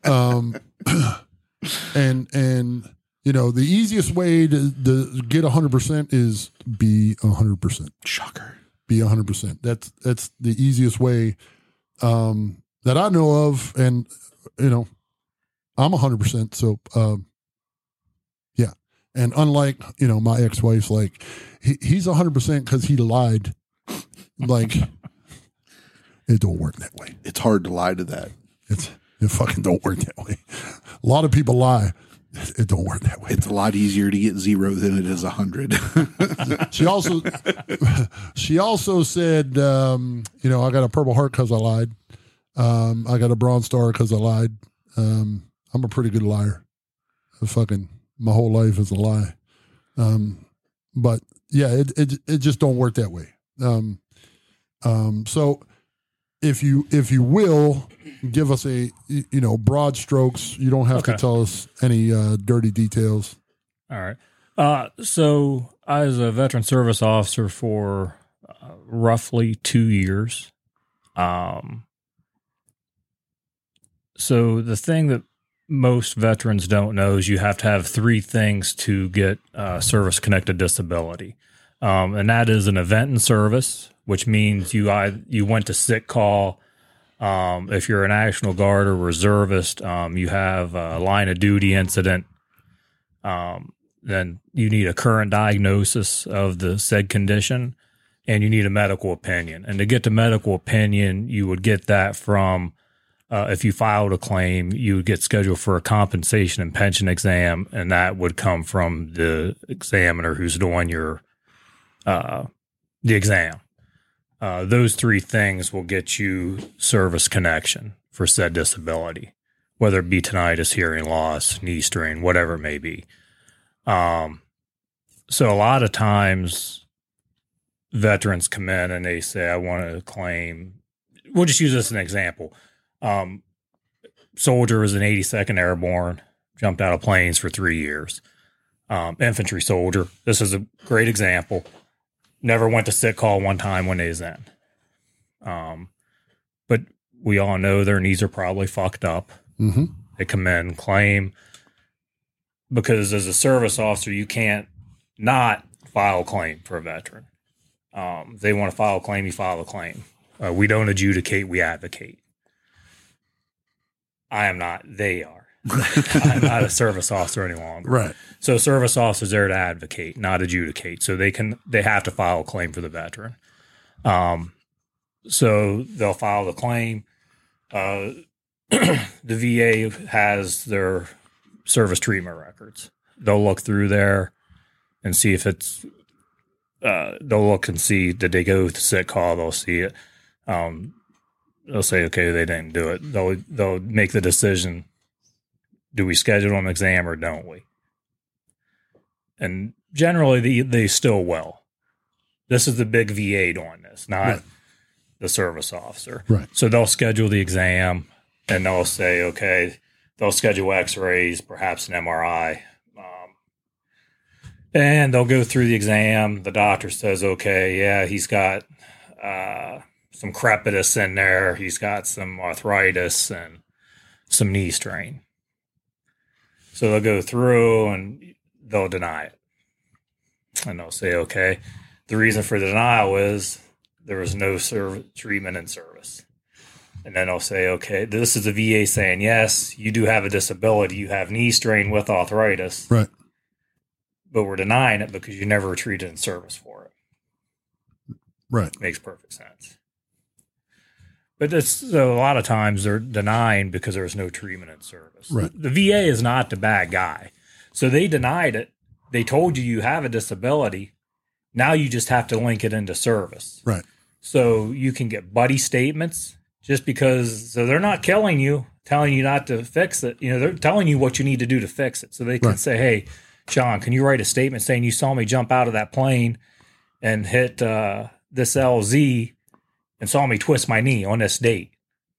B: And the easiest way to get 100% is be 100%.
A: Shocker.
B: Be 100%. That's the easiest way that I know of, and I'm 100%. So yeah. And unlike my ex-wife's, like he's 100% because he lied. Like it don't work that way.
A: It's hard to lie to that.
B: It fucking don't work that way. A lot of people lie. It don't work that way.
A: It's a lot easier to get 0 than it is 100.
B: She also said, I got a Purple Heart because I lied. I got a Bronze Star because I lied. I'm a pretty good liar. My whole life is a lie. But yeah, it just don't work that way. So if you will, give us a, broad strokes. You don't have to
D: Okay.
B: tell us any dirty details.
D: All right. So I was a veteran service officer for roughly 2 years. So the thing that most veterans don't know is you have to have 3 things to get service-connected disability. And that is an event in service, which means you went to sick call. If you're a National Guard or reservist, you have a line of duty incident. Then you need a current diagnosis of the said condition, and you need a medical opinion. And to get the medical opinion, you would get that from, if you filed a claim, you would get scheduled for a compensation and pension exam, and that would come from the examiner who's doing your the exam. Those 3 things will get you service connection for said disability, whether it be tinnitus, hearing loss, knee strain, whatever it may be. So a lot of times veterans come in and they say, I want to claim, we'll just use this as an example. Soldier was an 82nd Airborne, jumped out of planes for 3 years. Infantry soldier. This is a great example. Never went to sick call one time when they was in. But we all know their knees are probably fucked up.
B: Mm-hmm.
D: They come in, claim, because as a service officer, you can't not file a claim for a veteran. They want to file a claim, you file a claim. We don't adjudicate, we advocate. I am not, they are. I'm not a service officer any longer.
B: Right.
D: So service officers are there to advocate, not adjudicate. So they have to file a claim for the veteran. So they'll file the claim. The VA has their service treatment records. They'll look through there and see if it's, they'll look and see, did they go to sick call? They'll see it. They'll say, okay, they didn't do it. They'll make the decision. Do we schedule an exam or don't we? And generally they still will. This is the big VA doing this, not
B: Right.
D: the service officer.
B: Right.
D: So they'll schedule the exam and they'll say, okay, they'll schedule x-rays, perhaps an MRI. And they'll go through the exam. The doctor says, okay, yeah, he's got some crepitus in there. He's got some arthritis and some knee strain. So they'll go through and they'll deny it. And they'll say, okay, the reason for the denial is there was no treatment in service. And then they'll say, okay, this is the VA saying, yes, you do have a disability. You have knee strain with arthritis.
B: Right.
D: But we're denying it because you never were treated in service for it.
B: Right.
D: Makes perfect sense. But so a lot of times they're denying because there's no treatment in service.
B: Right.
D: The VA is not the bad guy. So they denied it. They told you have a disability. Now you just have to link it into service.
B: Right.
D: So you can get buddy statements just because, so they're not killing you, telling you not to fix it. They're telling you what you need to do to fix it. So they can
B: Right.
D: say, hey, Sean, can you write a statement saying you saw me jump out of that plane and hit this LZ and saw me twist my knee on this date?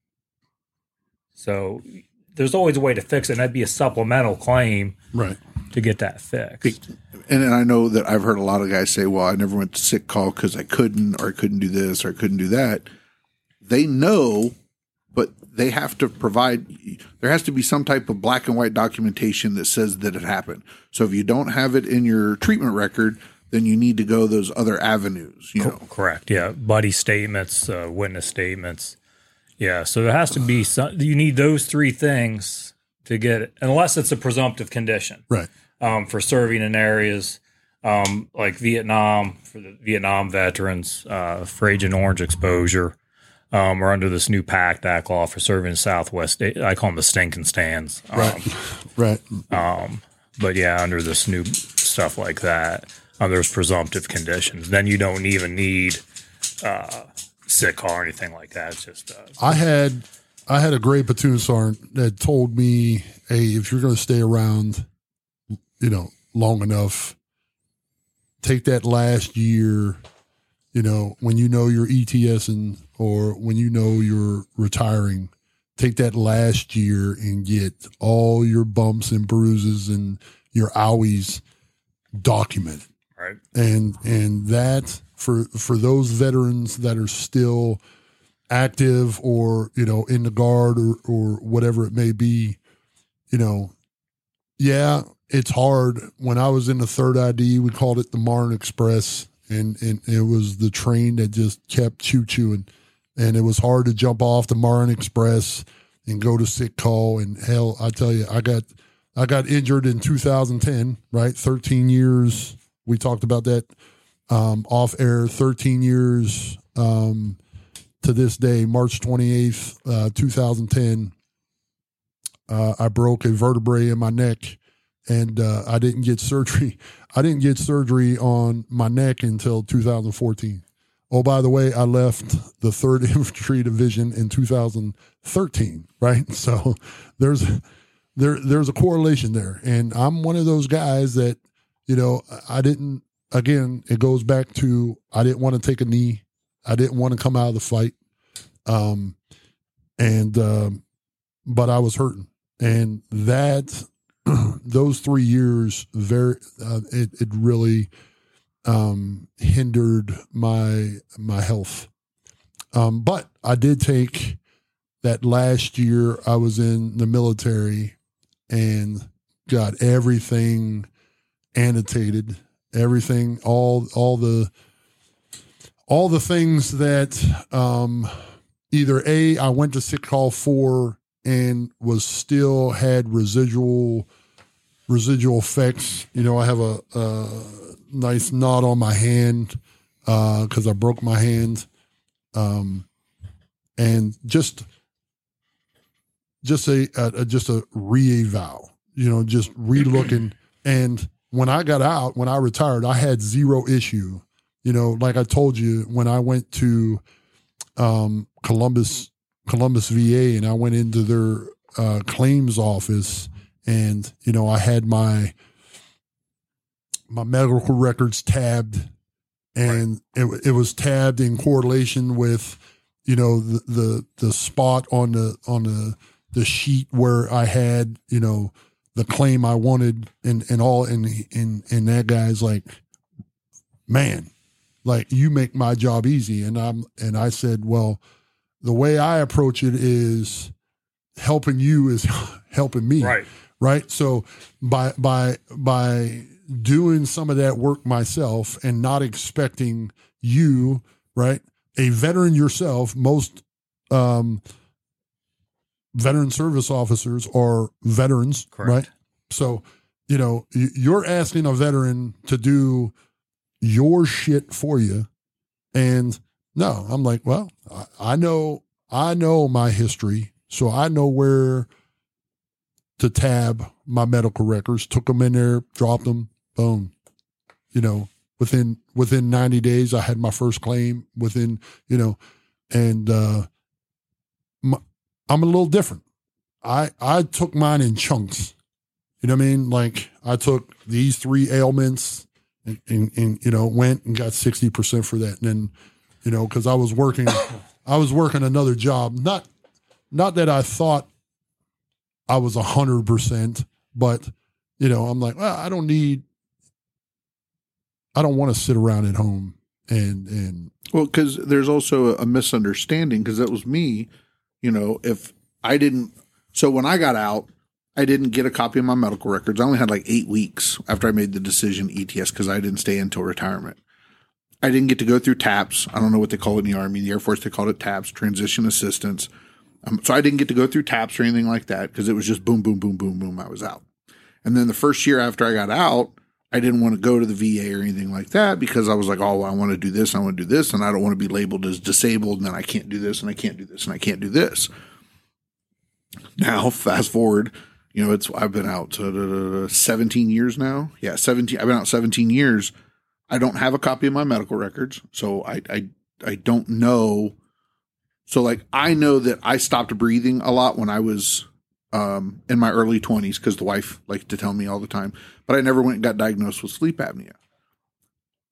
D: So there's always a way to fix it, and that'd be a supplemental claim
B: Right.
D: to get that fixed.
A: And I know that I've heard a lot of guys say, well, I never went to sick call because I couldn't, or I couldn't do this, or I couldn't do that. They know, but they have to provide, there has to be some type of black and white documentation that says that it happened. So if you don't have it in your treatment record, then you need to go those other avenues,
D: Correct. Yeah. Buddy statements, witness statements. Yeah. So there has to be you need those 3 things to get it, unless it's a presumptive condition.
B: Right.
D: For serving in areas like Vietnam, for the Vietnam veterans, for Agent Orange exposure. We're under this new PACT Act law for serving in Southwest. I call them the stinking stands.
B: Right.
D: But yeah, under this new stuff like that, there's presumptive conditions. Then you don't even need sick call or anything like that. It's just
B: I had a great platoon sergeant that told me, hey, if you're going to stay around, long enough, take that last year when you know you're ETSing or when you know you're retiring, take that last year and get all your bumps and bruises and your owies documented.
D: Right.
B: And that for those veterans that are still active or, in the Guard or whatever it may be, yeah, it's hard. When I was in the 3rd ID, we called it the Marne Express, and it was the train that just kept choo-chooing. And it was hard to jump off the Marne Express and go to sick call. And hell, I tell you, I got injured in 2010, right? 13 years. We talked about that off air, 13 years to this day, March 28th, 2010. I broke a vertebrae in my neck, and I didn't get surgery. I didn't get surgery on my neck until 2014. Oh, by the way, I left the 3rd Infantry Division in 2013, right? So there's a correlation there. And I'm one of those guys that, I didn't, again, it goes back to, I didn't want to take a knee. I didn't want to come out of the fight. But I was hurting. And that, those 3 years, it really hindered my health. But I did take that last year I was in the military and got everything annotated, everything, all the things that either A, I went to sick call for and was still had residual effects. I have a nice knot on my hand because I broke my hand, and just a reeval, just relooking. And when I got out, when I retired, I had zero issue. Like I told you, when I went to Columbus VA and I went into their claims office, and I had my medical records tabbed, and it was tabbed in correlation with the spot on the sheet where I had the claim I wanted, and all, and that guy's like, man, like, you make my job easy. And I said, well, the way I approach it is helping you is helping me. Right. So by doing some of that work myself and not expecting you, right, a veteran yourself, most veteran service officers are veterans. Correct. Right? So, you're asking a veteran to do your shit for you. And no, I'm like, well, I know my history, so I know where to tab my medical records, took them in there, dropped them, boom. Within 90 days, I had my first claim within, and I'm a little different. I took mine in chunks. You know what I mean? Like, I took these 3 ailments and went and got 60% for that. And then, cause I was working another job. Not that I thought I was 100%, but I'm like, well, I don't want to sit around at home and
A: well, cause there's also a misunderstanding. Cause that was me, if I didn't, so when I got out, I didn't get a copy of my medical records. I only had like 8 weeks after I made the decision ETS because I didn't stay until retirement. I didn't get to go through TAPS. I don't know what they call it in the Army. In the Air Force, they called it TAPS, transition assistance. So I didn't get to go through TAPS or anything like that because it was just boom, boom, boom, boom, boom. I was out. And then the first year after I got out, I didn't want to go to the VA or anything like that because I was like, oh, well, I want to do this. I want to do this. And I don't want to be labeled as disabled. And then I can't do this and I can't do this and I can't do this. Now, fast forward, I've been out 17 years now. Yeah, 17. I've been out 17 years. I don't have a copy of my medical records. So I don't know. So like, I know that I stopped breathing a lot when I was in my early 20s because the wife liked to tell me all the time, but I never went and got diagnosed with sleep apnea.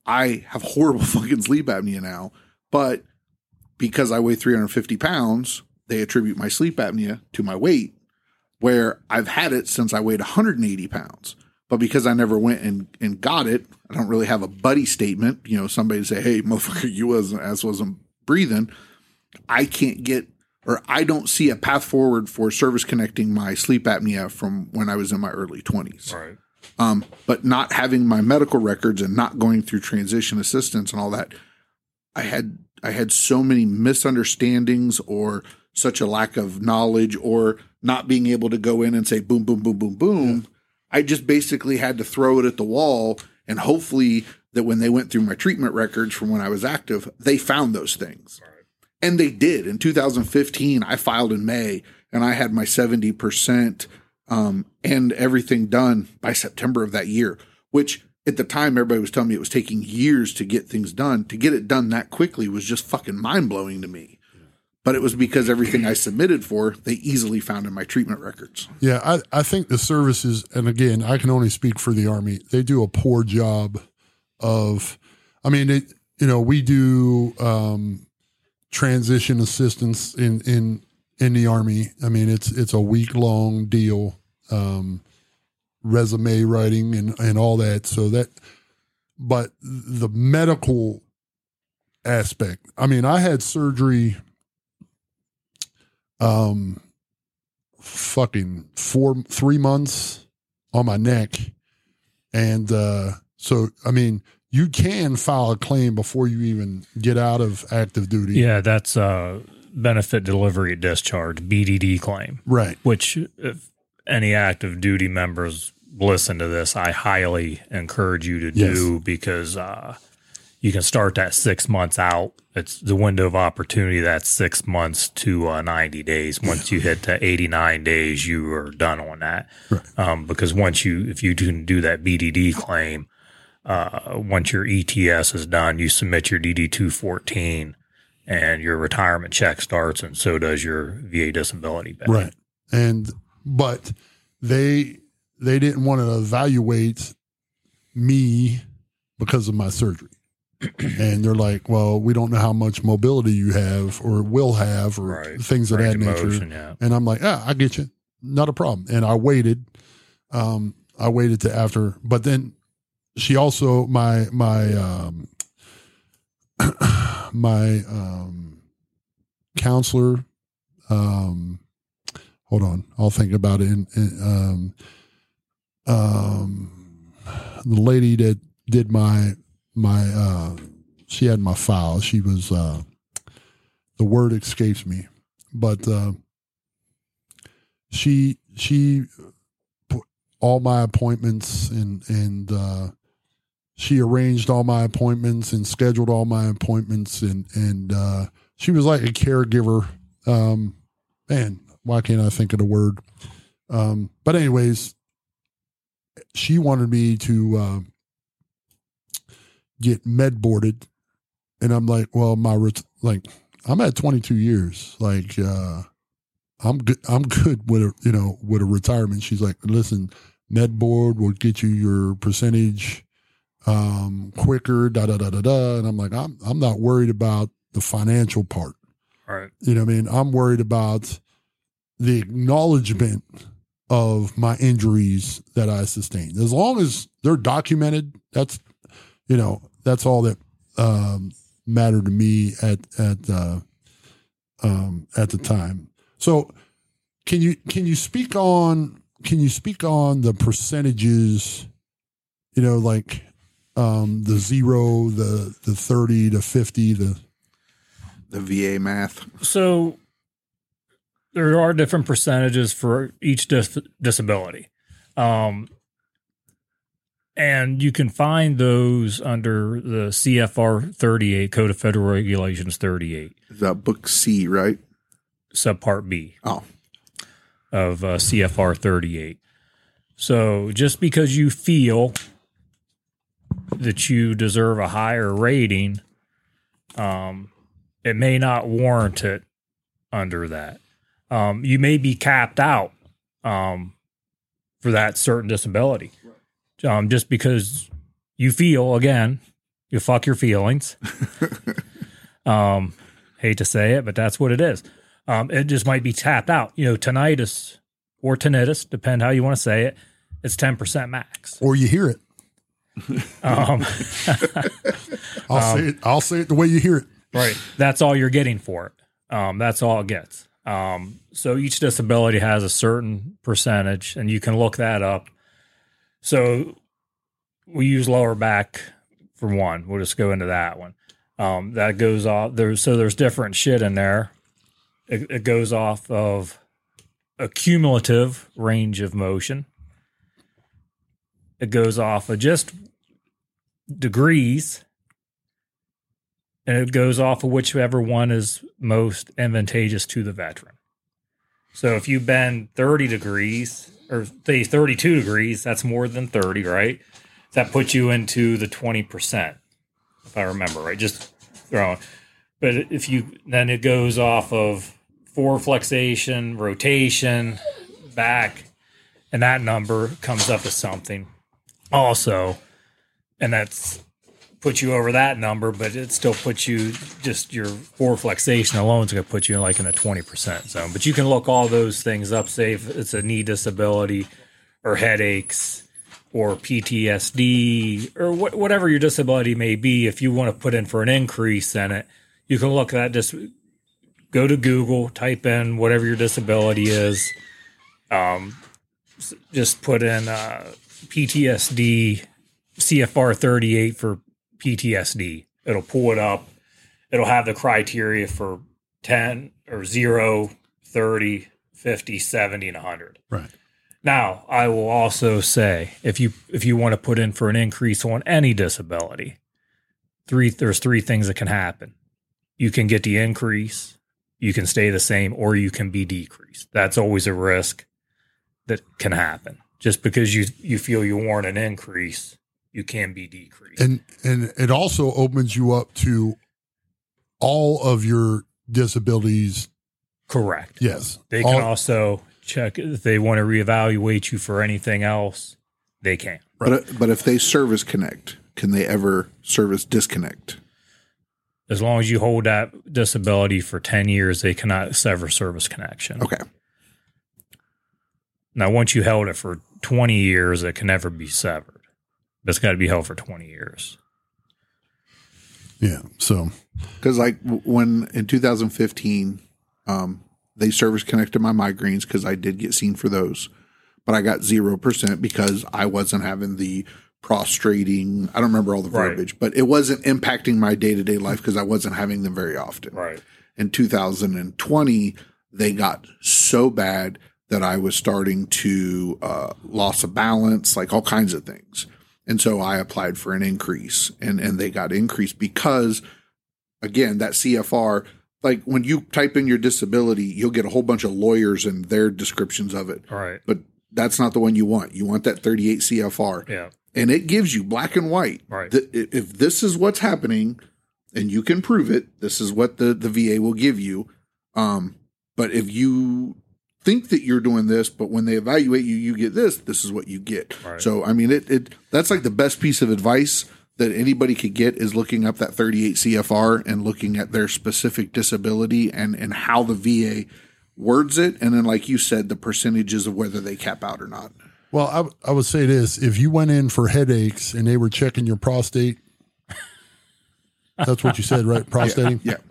A: I have horrible fucking sleep apnea now, but because I weigh 350 pounds, they attribute my sleep apnea to my weight, where I've had it since I weighed 180 pounds. But because I never went and got it, I don't really have a buddy statement. You know, somebody say, hey, motherfucker, you wasn't breathing. I can't get, or I don't see a path forward for service connecting my sleep apnea from when I was in my early 20s.
D: Right.
A: But not having my medical records and not going through transition assistance and all that, I had so many misunderstandings or such a lack of knowledge or not being able to go in and say boom, boom, boom, boom, boom. I just basically had to throw it at the wall, and hopefully that when they went through my treatment records from when I was active, they found those things. Right. And they did. In 2015, I filed in May, and I had my 70% and everything done by September of that year, which at the time everybody was telling me it was taking years to get things done. To get it done that quickly was just fucking mind-blowing to me. But it was because everything I submitted for, they easily found in my treatment records.
B: Yeah, I think the services, and again, I can only speak for the Army, they do a poor job of, I mean, we do transition assistance in the Army. I mean, it's a week-long deal, resume writing and all that. But the medical aspect, I mean, I had surgery fucking 3 months on my neck. And, so, I mean, you can file a claim before you even get out of active duty.
D: Yeah. That's benefit delivery discharge, BDD claim.
B: Right.
D: Which if any active duty members listen to this, I highly encourage you to do because, you can start that 6 months out. It's the window of opportunity. That's 6 months to 90 days. Once you hit to 89 days, you are done on that. Right. Because if you can do that BDD claim, once your ETS is done, you submit your DD 214 and your retirement check starts, and so does your VA disability benefit.
B: Right. But they didn't want to evaluate me because of my surgery. And they're like, well, we don't know how much mobility you have or will have or things of that nature. Motion, yeah. And I'm like, I get you. Not a problem. And I waited. I waited to after, but then she also, my counselor, hold on, I'll think about it. The lady that did my she had my file. She was, the word escapes me, but, she put all my appointments and she arranged all my appointments and scheduled all my appointments. And she was like a caregiver. Man, why can't I think of the word? But anyways, she wanted me to, get med boarded, and I'm like, well, I'm at 22 years. Like, I'm good with a retirement. She's like, listen, med board will get you your percentage, quicker, da, da, da, da, da. And I'm like, I'm not worried about the financial part.
D: All right.
B: You know what I mean? I'm worried about the acknowledgement of my injuries that I sustained. As long as they're documented, that's all that mattered to me at the time. So can you speak on the percentages, like the 0, the 30, the 50, the
A: VA math?
D: So there are different percentages for each disability. And you can find those under the CFR 38, Code of Federal Regulations 38.
A: Is that book C, right?
D: Subpart B.
A: Oh.
D: Of CFR 38. So just because you feel that you deserve a higher rating, it may not warrant it under that. You may be capped out for that certain disability. Just because you feel, again, You fuck your feelings. Hate to say it, but that's what it is. It just might be tapped out. Tinnitus or tinnitus, depend how you want to say it. It's 10% max.
B: Or you hear it. I'll say it the way you hear it.
D: Right. That's all you're getting for it. That's all it gets. So each disability has a certain percentage, and you can look that up. So we use lower back for one. We'll just go into that one. That goes off there's different shit in there. It goes off of a cumulative range of motion. It goes off of just degrees, and it goes off of whichever one is most advantageous to the veteran. So if you bend 30 degrees or say 32 degrees, that's more than 30, right? That puts you into the 20%, if I remember right, just throwing. But then it goes off of forward flexation, rotation, back, and that number comes up to something also. And that's puts you over that number, but it still puts you, just your forward flexation alone is going to put you in like in a 20% zone. But you can look all those things up, say if it's a knee disability or headaches or PTSD or whatever your disability may be. If you want to put in for an increase in it, you can look at that. Just go to Google, type in whatever your disability is. Just put in PTSD, CFR 38 for PTSD. It'll pull it up. It'll have the criteria for 10 or 0, 30, 50, 70, and 100.
B: Right.
D: Now, I will also say, if you want to put in for an increase on any disability, there's three things that can happen. You can get the increase, you can stay the same, or you can be decreased. That's always a risk that can happen. Just because you feel you warrant an increase, you can be decreased.
B: And it also opens you up to all of your disabilities.
D: Correct.
B: Yes.
D: They can also check if they want to reevaluate you for anything else, they can.
A: But if they service connect, can they ever service disconnect?
D: As long as you hold that disability for 10 years, they cannot sever service connection.
A: Okay.
D: Now, once you held it for 20 years, it can never be severed. But it's got to be held for 20 years.
B: Yeah. So,
A: because like when in 2015, they service connected my migraines because I did get seen for those, but I got 0% because I wasn't having the prostrating. I don't remember all the verbiage, but it wasn't impacting my day-to-day life because I wasn't having them very often.
D: Right.
A: In 2020, they got so bad that I was starting to loss of balance, like all kinds of things. And so I applied for an increase and they got increased because, again, that CFR, like when you type in your disability, you'll get a whole bunch of lawyers and their descriptions of it.
D: Right.
A: But that's not the one you want. You want that 38 CFR.
D: Yeah.
A: And it gives you black and white.
D: Right.
A: If this is what's happening and you can prove it, this is what the VA will give you. But if you think that you're doing this, but when they evaluate you, you get this is what you get.
D: Right.
A: So, I mean, that's like the best piece of advice that anybody could get is looking up that 38 CFR and looking at their specific disability and how the VA words it. And then, like you said, the percentages of whether they cap out or not.
B: well, I would say this. If you went in for headaches and they were checking your prostate, that's what you said, right? Prostating?
A: Yeah.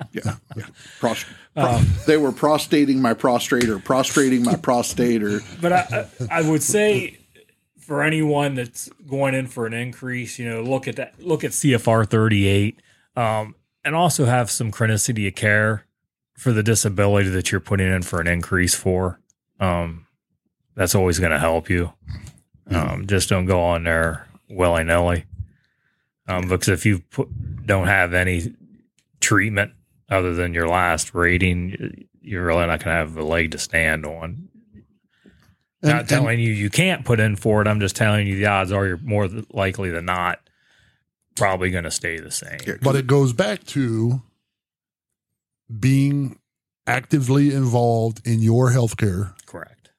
A: They were prostating my prostrate or prostrating my prostate or.
D: But I would say for anyone that's going in for an increase, look at CFR 38, and also have some chronicity of care for the disability that you're putting in for an increase for. That's always going to help you. Just don't go on there willy-nilly. Because if you don't have any treatment other than your last rating, you're really not going to have a leg to stand on. Not telling you can't put in for it. I'm just telling you the odds are you're more likely than not probably going to stay the same.
B: But it goes back to being actively involved in your healthcare.
D: Correct.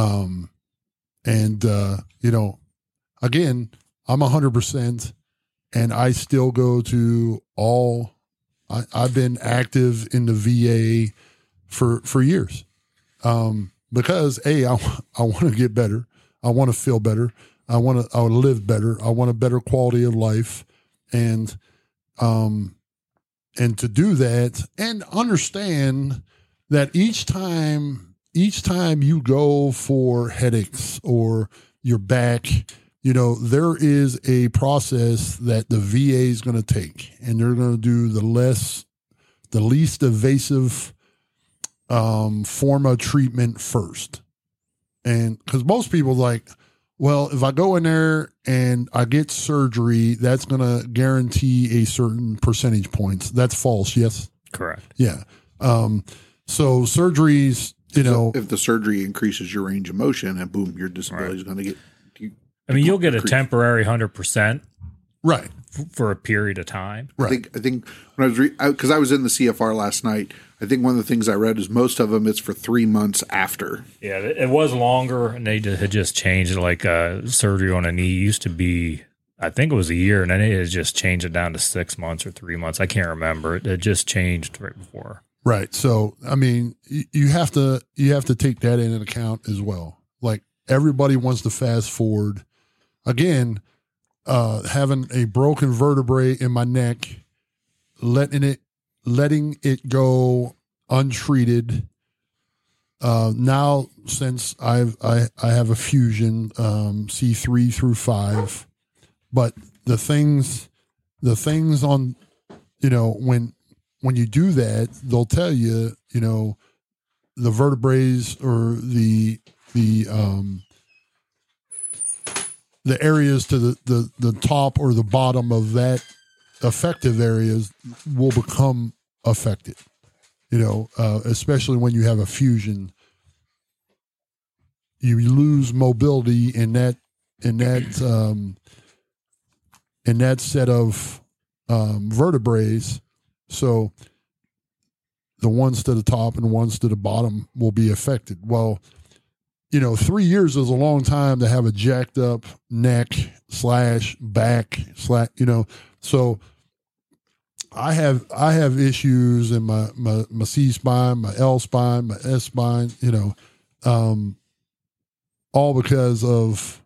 B: Again, I'm 100% and I still go to I've been active in the VA for years. Because I want to get better. I want to feel better. I want to live better. I want a better quality of life. And to do that and understand that each time you go for headaches or your back, there is a process that the VA is going to take, and they're going to do the least evasive form of treatment first. And because most people like, well, if I go in there and I get surgery, that's going to guarantee a certain percentage points. That's false. Yes.
D: Correct.
B: Yeah. So surgeries,
A: if the surgery increases your range of motion, and boom, your disability is going to get.
D: You'll get a temporary 100%,
B: right,
D: for a period of time.
B: Right.
A: I think when I was because I was in the CFR last night. I think one of the things I read is most of them it's for 3 months after.
D: Yeah, it was longer, and they had just changed it. Like surgery on a knee used to be, I think it was a year, and then it had just changed it down to 6 months or 3 months. I can't remember. It just changed right before.
B: Right. So I mean, you have to take that into account as well. Like everybody wants to fast forward. Again, having a broken vertebrae in my neck, letting it go untreated. Now, since I have a fusion, C3 through 5, but the things on, when you do that, they'll tell you, the vertebrae or the areas to the top or the bottom of that affective areas will become affected, especially when you have a fusion. You lose mobility in that set of vertebrae. So the ones to the top and the ones to the bottom will be affected. Well, 3 years is a long time to have a jacked up neck / back / so I have issues in my C spine, my L spine, my S spine, all because of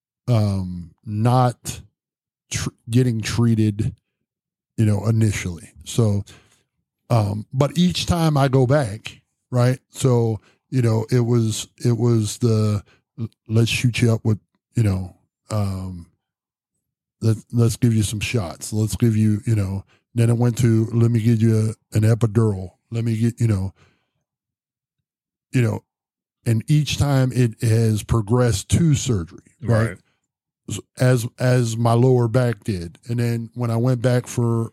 B: not getting treated, initially. So, but each time I go back, right? So, it was the let's shoot you up with, let's give you some shots. Let's give you, then it went to, let me give you an epidural. Let me get, and each time it has progressed to surgery, right? As my lower back did. And then when I went back for,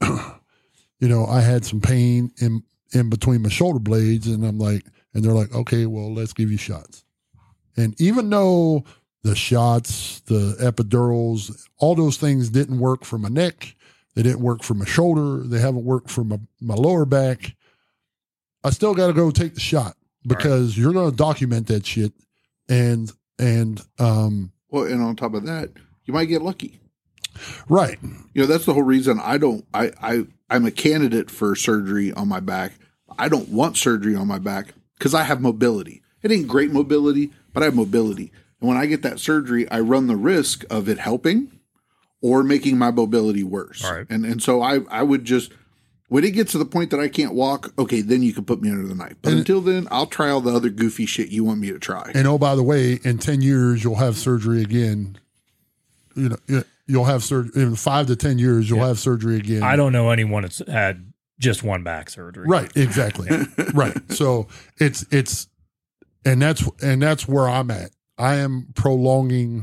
B: I had some pain in between my shoulder blades, and they're like, okay, well, let's give you shots. And even though the shots, the epidurals, all those things didn't work for my neck, they didn't work for my shoulder, they haven't worked for my lower back, I still got to go take the shot because you're going to document that shit. And and on top of that, you might get lucky. Right.
A: That's the whole reason I'm a candidate for surgery on my back. I don't want surgery on my back because I have mobility. It ain't great mobility, but I have mobility. And when I get that surgery, I run the risk of it helping or making my mobility worse.
D: Right.
A: And so I would just, when it gets to the point that I can't walk, okay, then you can put me under the knife. But until then, I'll try all the other goofy shit you want me to try.
B: And by the way, in 10 years, you'll have surgery again. You'll have surgery in 5 to 10 years. You'll have surgery again.
D: I don't know anyone that's had just one back surgery.
B: Right. Exactly. Right. So it's that's where I'm at. I am prolonging,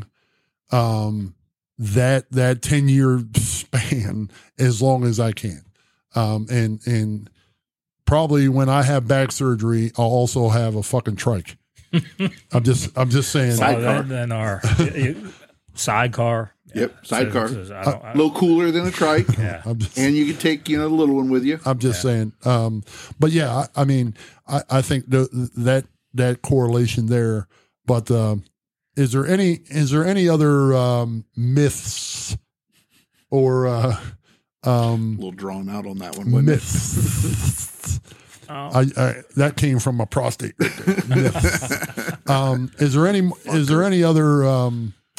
B: that 10-year span as long as I can. And probably when I have back surgery, I'll also have a fucking trike. I'm just saying.
A: Sidecar.
D: Then our sidecar.
A: Yep, sidecar.
D: A
A: little cooler than a trike.
D: Yeah.
A: And you can take the little one with you.
B: I'm just saying. But yeah, I mean, I think that correlation there. But is there any other myths or
A: A little drawn out on that one, wasn't
B: myths. I that came from a prostate. Right there. Myths. Is there any other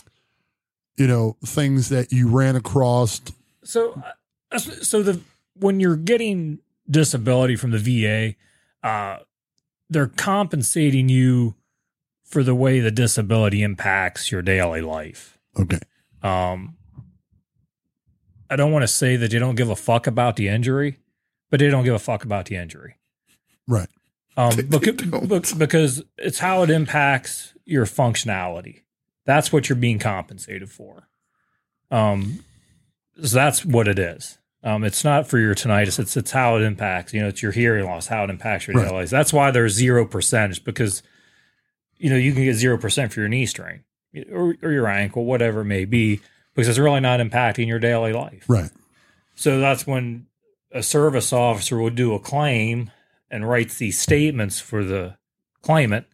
B: things that you ran across?
D: So when you're getting disability from the VA, they're compensating you for the way the disability impacts your daily life.
B: Okay.
D: I don't want to say that you don't give a fuck about the injury, but they don't give a fuck about the injury.
B: Right.
D: Because it's how it impacts your functionality. That's what you're being compensated for. So that's what it is. It's not for your tinnitus. It's how it impacts. It's your hearing loss, how it impacts your daily life. That's why there's 0%, because you can get 0% for your knee strain or your ankle, whatever it may be, because it's really not impacting your daily life.
B: Right.
D: So that's when a service officer will do a claim and writes these statements for the claimant.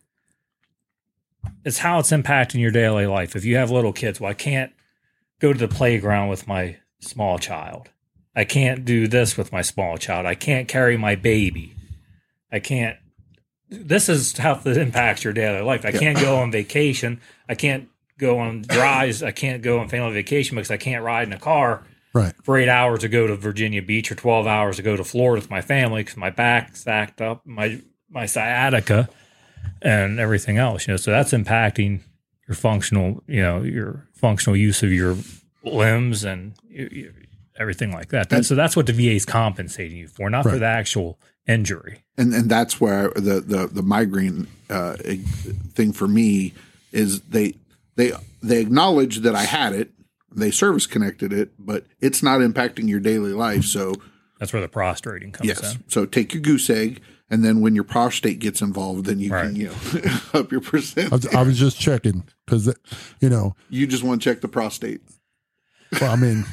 D: It's how it's impacting your daily life. If you have little kids, I can't go to the playground with my small child. I can't do this with my small child. I can't carry my baby. I can't. This is how it impacts your daily life. I can't go on vacation. I can't go on drives. I can't go on family vacation because I can't ride in a car for 8 hours to go to Virginia Beach or 12 hours to go to Florida with my family because my back's act up, my sciatica and everything else. So that's impacting your functional use of your limbs and everything like that. So that's what the VA is compensating you for, not for the actual injury.
A: And that's where the migraine thing for me is they acknowledge that I had it, they service connected it, but it's not impacting your daily life. So
D: that's where the prostrating comes in.
A: So take your goose egg, and then when your prostate gets involved, then you can up your percent.
B: I was just checking because
A: you just want to check the prostate.
B: Well, I mean.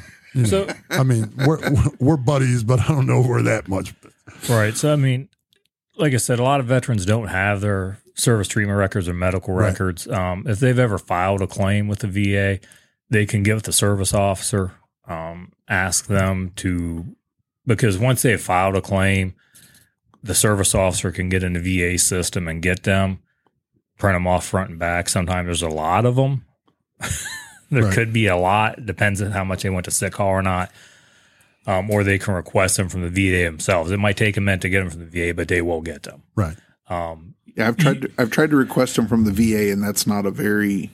B: We're buddies, but I don't know if we're that much.
D: Right. So, I mean, like I said, a lot of veterans don't have their service treatment records or medical records. If they've ever filed a claim with the VA, they can get with the service officer, ask them to, because once they've filed a claim, the service officer can get in the VA system and get them, print them off front and back. Sometimes there's a lot of them. There could be a lot. Depends on how much they went to sick call or not. Or they can request them from the VA themselves. It might take a minute to get them from the VA, but they will get them.
B: Right.
A: I've tried to request them from the VA, and that's not a very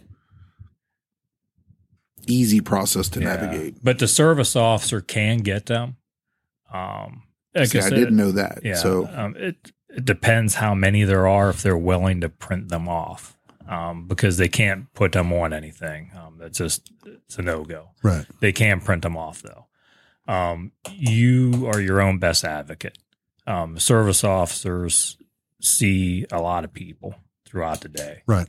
A: easy process to navigate.
D: But the service officer can get them.
A: I didn't know that.
D: Yeah.
A: So
D: it depends how many there are if they're willing to print them off. Because they can't put them on anything. It's a no-go.
B: Right.
D: They can print them off, though. You are your own best advocate. Service officers see a lot of people throughout the day.
B: Right.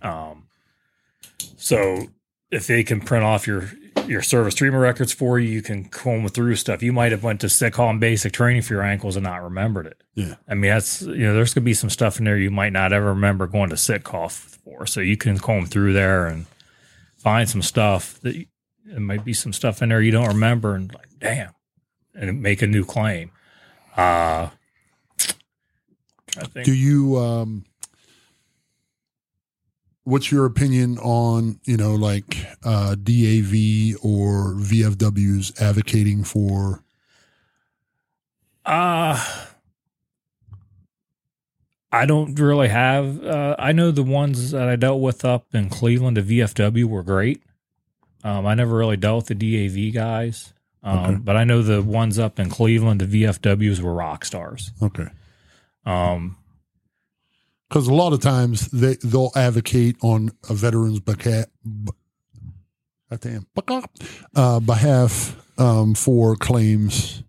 D: So if they can print off your service treatment records for you, you can comb through stuff. You might have went to sick call and basic training for your ankles and not remembered it.
B: Yeah.
D: I mean, that's, there's going to be some stuff in there you might not ever remember going to sick call for. So you can comb through there and find some stuff that it might be some stuff in there you don't remember and like, damn, and make a new claim. I think.
B: Do you, what's your opinion on, DAV or VFWs advocating for?
D: I don't really have, I know the ones that I dealt with up in Cleveland, the VFW were great. I never really dealt with the DAV guys. But I know the ones up in Cleveland, the VFWs were rock stars.
B: Okay. Because a lot of times they'll advocate on a veteran's behalf for claims.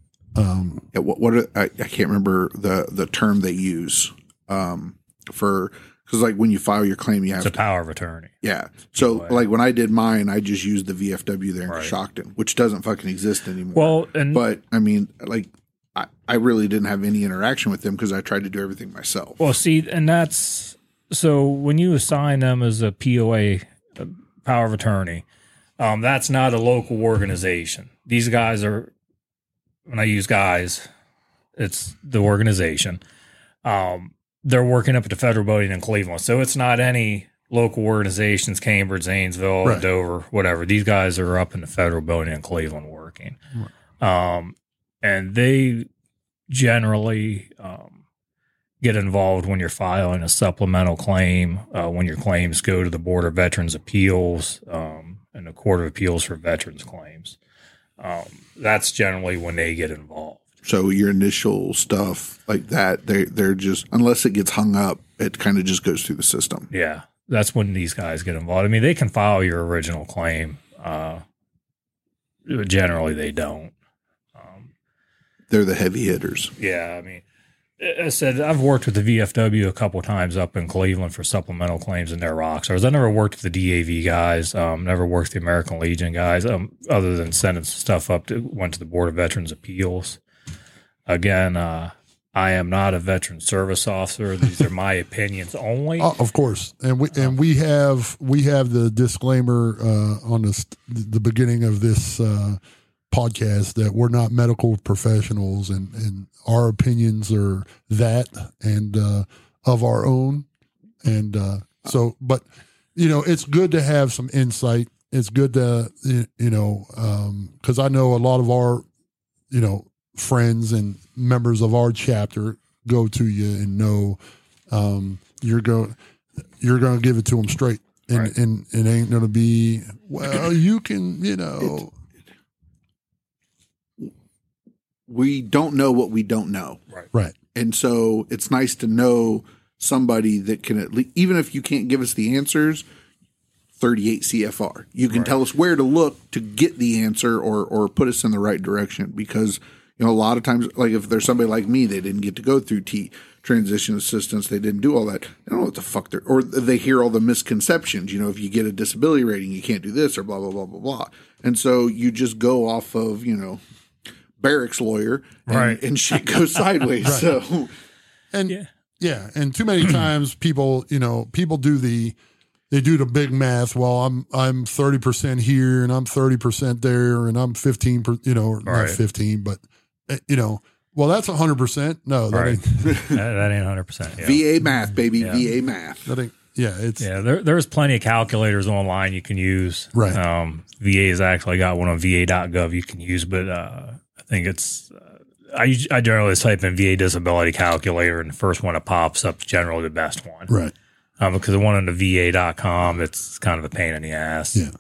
A: I can't remember the term they use for, because like when you file your claim, you have
D: it's a power of attorney.
A: Yeah. So like when I did mine, I just used the VFW there in Coshocton, which doesn't fucking exist anymore.
D: Well,
A: but I mean, like I really didn't have any interaction with them because I tried to do everything myself.
D: Well, see, and that's so when you assign them as a POA, a power of attorney, That's not a local organization. These guys are, when I use guys, it's the organization. They're working up at the federal building in Cleveland. So it's not any local organizations, Cambridge, Zanesville,
B: Right.
D: Dover, whatever. These guys are up in the federal building in Cleveland working. And they generally get involved when you're filing a supplemental claim, when your claims go to the Board of Veterans Appeals and the Court of Appeals for Veterans Claims. That's generally when they get involved.
A: So your initial stuff like that, they're just, unless it gets hung up, it kind of just goes through the system.
D: Yeah, that's when these guys get involved. I mean, they can file your original claim. Generally, they don't.
A: They're the heavy hitters.
D: Yeah, I mean, I said I've worked with the VFW a couple of times up in Cleveland for supplemental claims, and they're rock stars. I never worked with the DAV guys. Never worked with the American Legion guys. Other than sending stuff up, went to the Board of Veterans Appeals. Again, I am not a veteran service officer. These are my opinions only.
B: Of course, and we have the disclaimer on the beginning of this podcast that we're not medical professionals, and our opinions are that and of our own, and so. But it's good to have some insight. It's good to because I know a lot of our friends and members of our chapter go to you and know you're going to give it to them straight, and
D: Right.
B: and it ain't going to be, well, you can
A: We don't know what we don't know.
B: right.
A: And so it's nice to know somebody that can at least, even if you can't give us the answers, 38 CFR. You can tell us where to look to get the answer or put us in the right direction, because a lot of times, like if there's somebody like me, they didn't get to go through transition assistance. They didn't do all that. They don't know what the fuck or they hear all the misconceptions. If you get a disability rating, you can't do this or blah, blah, blah, blah, blah. And so you just go off of, Barrack's lawyer and shit goes sideways.
B: Right.
A: So,
B: And and too many times people do the big math. Well, I'm 30% here and I'm 30% there and I'm 15%, not
D: Right.
B: 15, but well, that's 100%. No, that
D: Right.
B: ain't,
D: that ain't 100%. Yeah.
A: VA math, baby.
D: Yeah.
A: VA math.
B: that ain't, it's
D: There's plenty of calculators online you can use.
B: Right.
D: VA's actually got one on va.gov you can use, but I think it's I generally type in VA disability calculator, and the first one that pops up is generally the best one.
B: right.
D: Because the one on the va.com, it's kind of a pain in the ass.
B: Yeah.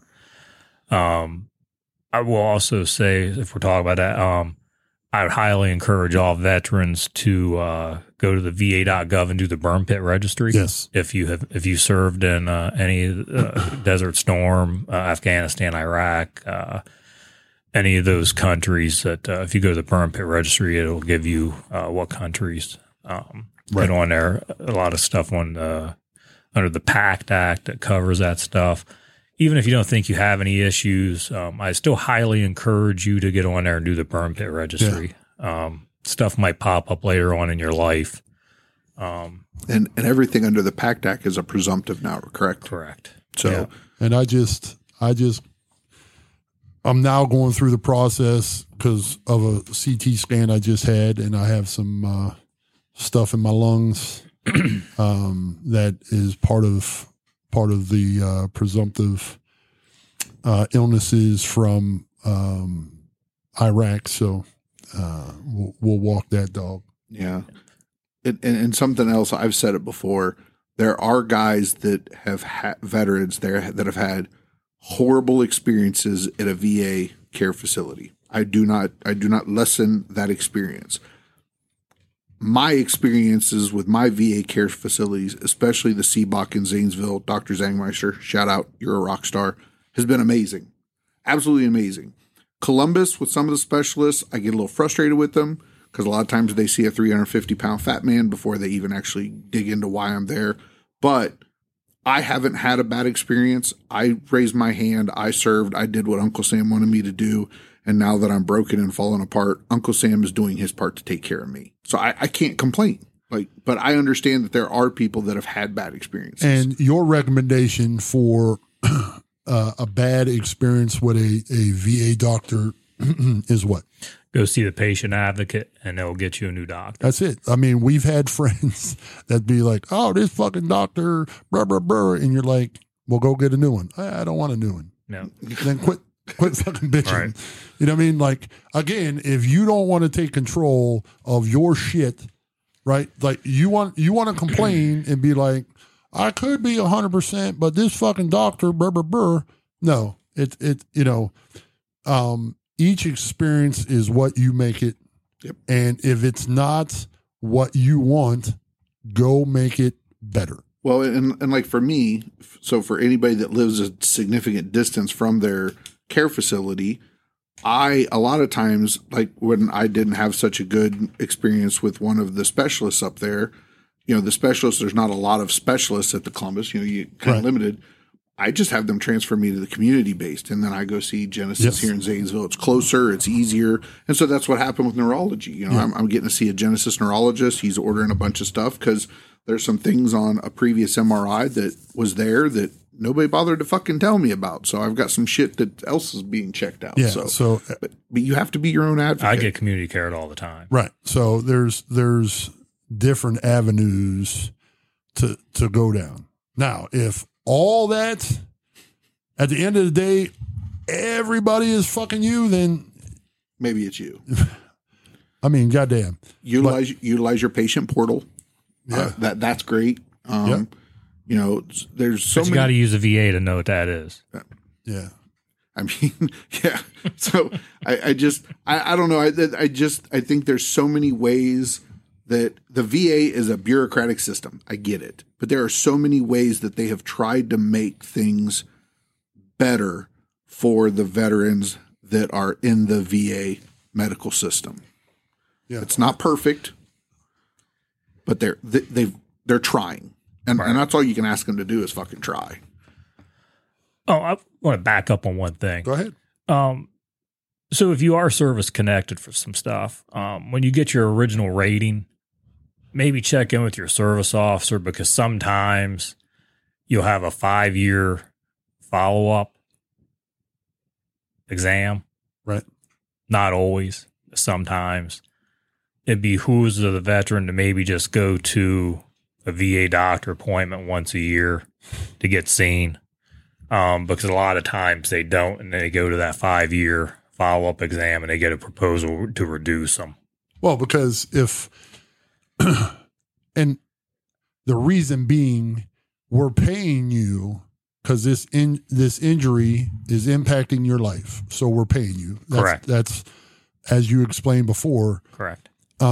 D: I will also say, if we're talking about that, I would highly encourage all veterans to go to the va.gov and do the burn pit registry.
B: Yes.
D: If you served in any Desert Storm, Afghanistan, Iraq, any of those countries, that if you go to the burn pit registry, it'll give you what countries. Put on there a lot of stuff under the PACT Act that covers that stuff. Even if you don't think you have any issues, I still highly encourage you to get on there and do the burn pit registry. Stuff might pop up later on in your life.
A: And everything under the PACT Act is a presumptive now, correct?
D: Correct.
A: So,
D: Yeah.
B: And I'm now going through the process because of a CT scan I just had, and I have some stuff in my lungs that is part of the presumptive illnesses from Iraq. So we'll walk that dog.
A: yeah. And something else, I've said it before, there are guys that have veterans there that have had horrible experiences at a VA care facility. I do not lessen that experience. My experiences with my VA care facilities, especially the CBOC in Zanesville, Dr. Zangmeister, shout out, you're a rock star, has been amazing. Absolutely amazing. Columbus, with some of the specialists, I get a little frustrated with them because a lot of times they see a 350-pound fat man before they even actually dig into why I'm there. But I haven't had a bad experience. I raised my hand. I served. I did what Uncle Sam wanted me to do. And now that I'm broken and falling apart, Uncle Sam is doing his part to take care of me. So I can't complain. But I understand that there are people that have had bad experiences.
B: And your recommendation for a bad experience with a VA doctor is what?
D: Go see the patient advocate, and they'll get you a new doctor.
B: That's it. I mean, we've had friends that be like, "Oh, this fucking doctor, blah blah blah," and you're like, "Well, go get a new one." I don't want a new one.
D: No.
B: Then quit fucking bitching.
D: Right.
B: You know what I mean? Like, again, if you don't want to take control of your shit, right? Like you want to complain and be like, I could be 100%, but this fucking doctor, blah blah blah. No, each experience is what you make it.
A: Yep.
B: And if it's not what you want, go make it better.
A: Well, and like for me, so for anybody that lives a significant distance from their care facility, a lot of times, like when I didn't have such a good experience with one of the specialists up there, the specialists, there's not a lot of specialists at the Columbus, you kind of limited. I just have them transfer me to the community based, and then I go see Genesis here in Zanesville. It's closer, it's easier. And so that's what happened with neurology. I'm getting to see a Genesis neurologist. He's ordering a bunch of stuff because there's some things on a previous MRI that was there that nobody bothered to fucking tell me about. So I've got some shit that else is being checked out.
B: Yeah.
A: But you have to be your own advocate.
D: I get community care all the time.
B: Right. So there's different avenues to go down. Now, if all that at the end of the day, everybody is fucking you, then
A: maybe it's you.
B: I mean, goddamn.
A: Utilize your patient portal.
B: Yeah.
A: That's great. There's so
D: But you
A: many.
D: got to use a VA to know what that is.
B: Yeah.
A: I mean, yeah. So I don't know. I think there's so many ways that the VA is a bureaucratic system. I get it. But there are so many ways that they have tried to make things better for the veterans that are in the VA medical system.
B: Yeah.
A: It's not perfect, but they're trying. And that's all you can ask them to do is fucking try.
D: Oh, I want to back up on one thing.
B: Go ahead.
D: So if you are service connected for some stuff, when you get your original rating, maybe check in with your service officer, because sometimes you'll have a 5-year follow-up exam.
B: Right.
D: Not always. Sometimes. It behooves the veteran to maybe just go to a VA doctor appointment once a year to get seen. Because a lot of times they don't, and they go to that 5-year follow-up exam and they get a proposal to reduce them.
B: Well, because and the reason being, we're paying you because this injury is impacting your life. So we're paying you.
D: Correct.
B: That's, as you explained before.
D: Correct.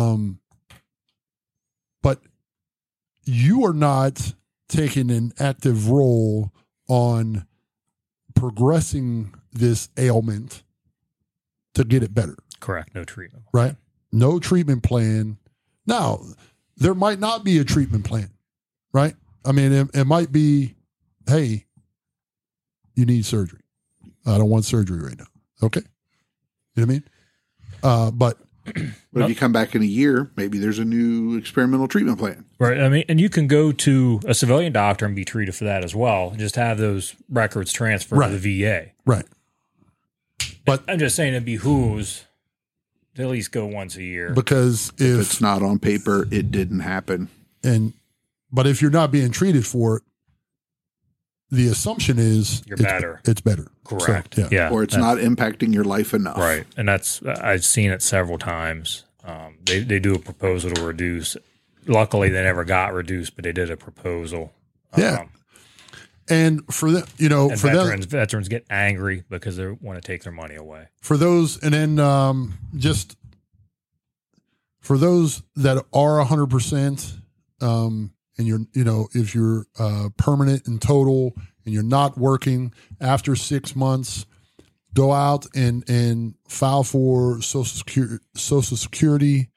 B: But you are not taking an active role on progressing this ailment to get it better.
D: Correct. No treatment.
B: Right? No treatment plan. Now, there might not be a treatment plan, right? I mean, it might be, hey, you need surgery. I don't want surgery right now. Okay. You know what I mean? But
A: if you come back in a year, maybe there's a new experimental treatment plan.
D: Right. I mean, and you can go to a civilian doctor and be treated for that as well. Just have those records transferred to the VA.
B: Right. But
D: I'm just saying it behooves to at least go once a year.
B: Because
A: if it's not on paper, it didn't happen.
B: But if you're not being treated for it, the assumption is
D: you're better.
B: It's better.
D: Correct.
B: So,
D: yeah.
A: Or it's not impacting your life enough.
D: Right. And I've seen it several times. They do a proposal to reduce. Luckily, they never got reduced, but they did a proposal.
B: Yeah. And for the,
D: veterans get angry because they want to take their money away.
B: For those, and then just for those that are 100%, and you're, if you're permanent and total and you're not working after 6 months, go out and file for Social Security,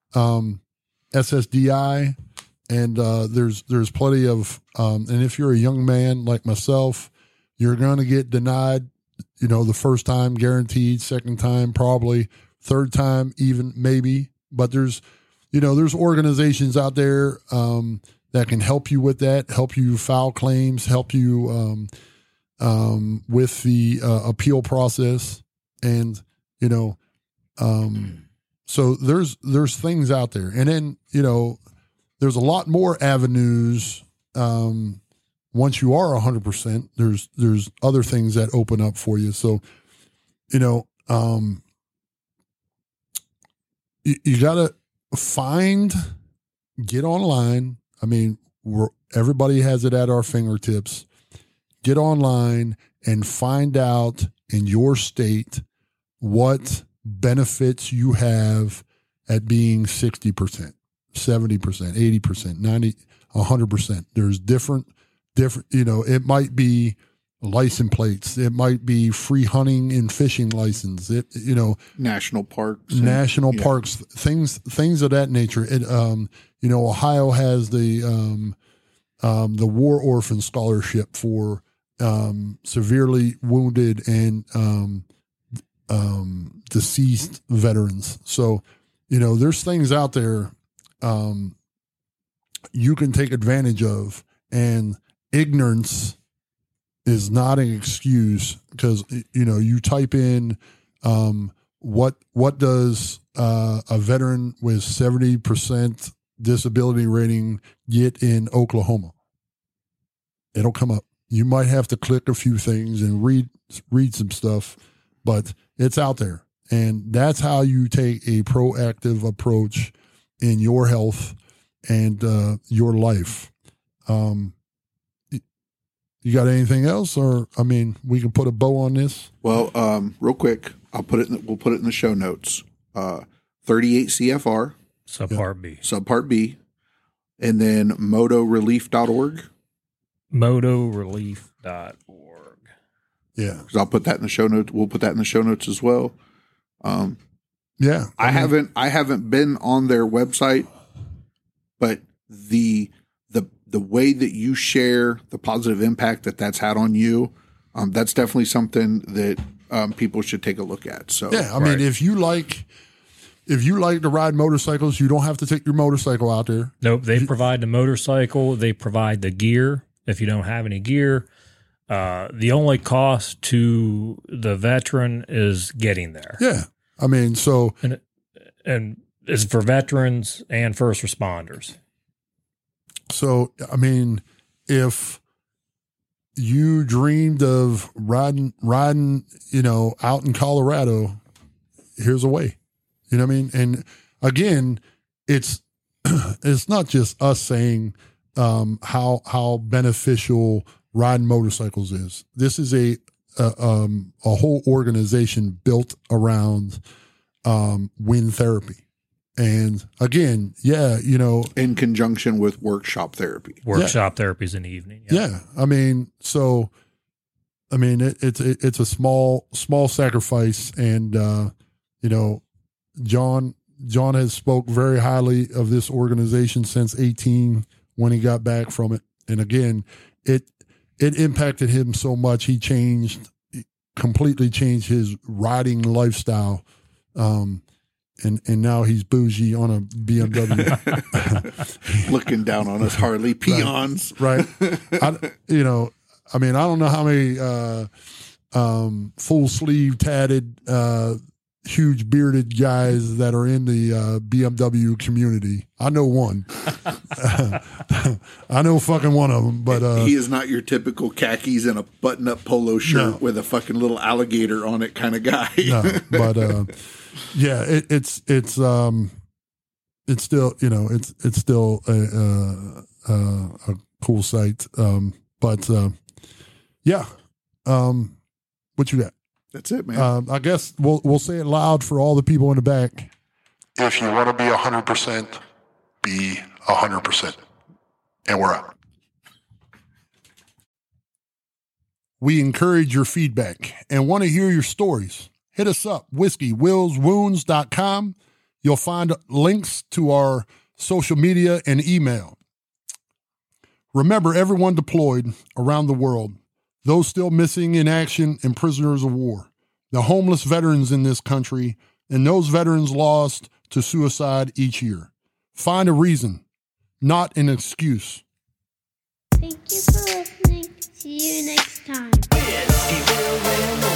B: SSDI. And there's plenty of, and if you're a young man like myself, you're going to get denied, the first time guaranteed, second time probably, third time even maybe. But there's organizations out there that can help you with that, help you file claims, help you with the appeal process, and so there's things out there, and then there's a lot more avenues. Once you are 100%, there's other things that open up for you. So you gotta get online. I mean, everybody has it at our fingertips. Get online and find out in your state what benefits you have at being 60%, 70%, 80%, 90%, 100%. There's different, it might be license plates. It might be free hunting and fishing license.
A: National parks,
B: parks, things of that nature. Ohio has the War Orphan Scholarship for severely wounded and deceased veterans. So, there's things out there you can take advantage of, and ignorance is not an excuse, because you type in what does a veteran with 70% disability rating get in Oklahoma? It'll come up. You might have to click a few things and read some stuff, but it's out there. And that's how you take a proactive approach in your health and your life. You got anything else, or we can put a bow on this?
A: Well, real quick, we'll put it in the show notes. 38 CFR subpart B, and then motorelief.org.
D: motorelief.org.
B: Yeah,
A: because I'll put that in the show notes. We'll put that in the show notes as well.
B: Yeah,
A: I haven't been on their website, but the way that you share the positive impact that's had on you, that's definitely something that people should take a look at. So
B: yeah, I mean, if you like to ride motorcycles, you don't have to take your motorcycle out there.
D: Nope, they provide the motorcycle. They provide the gear. If you don't have any gear, the only cost to the veteran is getting there.
B: Yeah, I mean, so
D: and it's for veterans and first responders.
B: So, I mean, if you dreamed of riding, out in Colorado, here's a way. You know what I mean? And again, it's not just us saying how beneficial riding motorcycles is. This is a whole organization built around wind therapy. And again, in
A: conjunction with workshop therapy.
D: Workshop therapies in the evening.
B: Yeah. I mean, it's a small sacrifice, and John has spoke very highly of this organization since 18 when he got back from it. And again, it impacted him so much. He completely changed his riding lifestyle. And now he's bougie on a BMW.
A: Looking down on us Harley peons.
B: Right. I don't know how many full sleeve tatted, huge bearded guys that are in the BMW community. I know one. I know fucking one of them, but
A: he is not your typical khakis and a button-up polo shirt with a fucking little alligator on it kind of guy.
B: No, but yeah, it's still it's still a cool site. But yeah, what you got?
A: That's it, man.
B: I guess we'll say it loud for all the people in the back. If you want to be 100%, be 100%. And we're out. We encourage your feedback and want to hear your stories. Hit us up, whiskeyWillsWounds.com. You'll find links to our social media and email. Remember everyone deployed around the world, those still missing in action and prisoners of war, the homeless veterans in this country, and those veterans lost to suicide each year. Find a reason, not an excuse.
C: Thank you for listening. See you next time.
G: Whiskey Will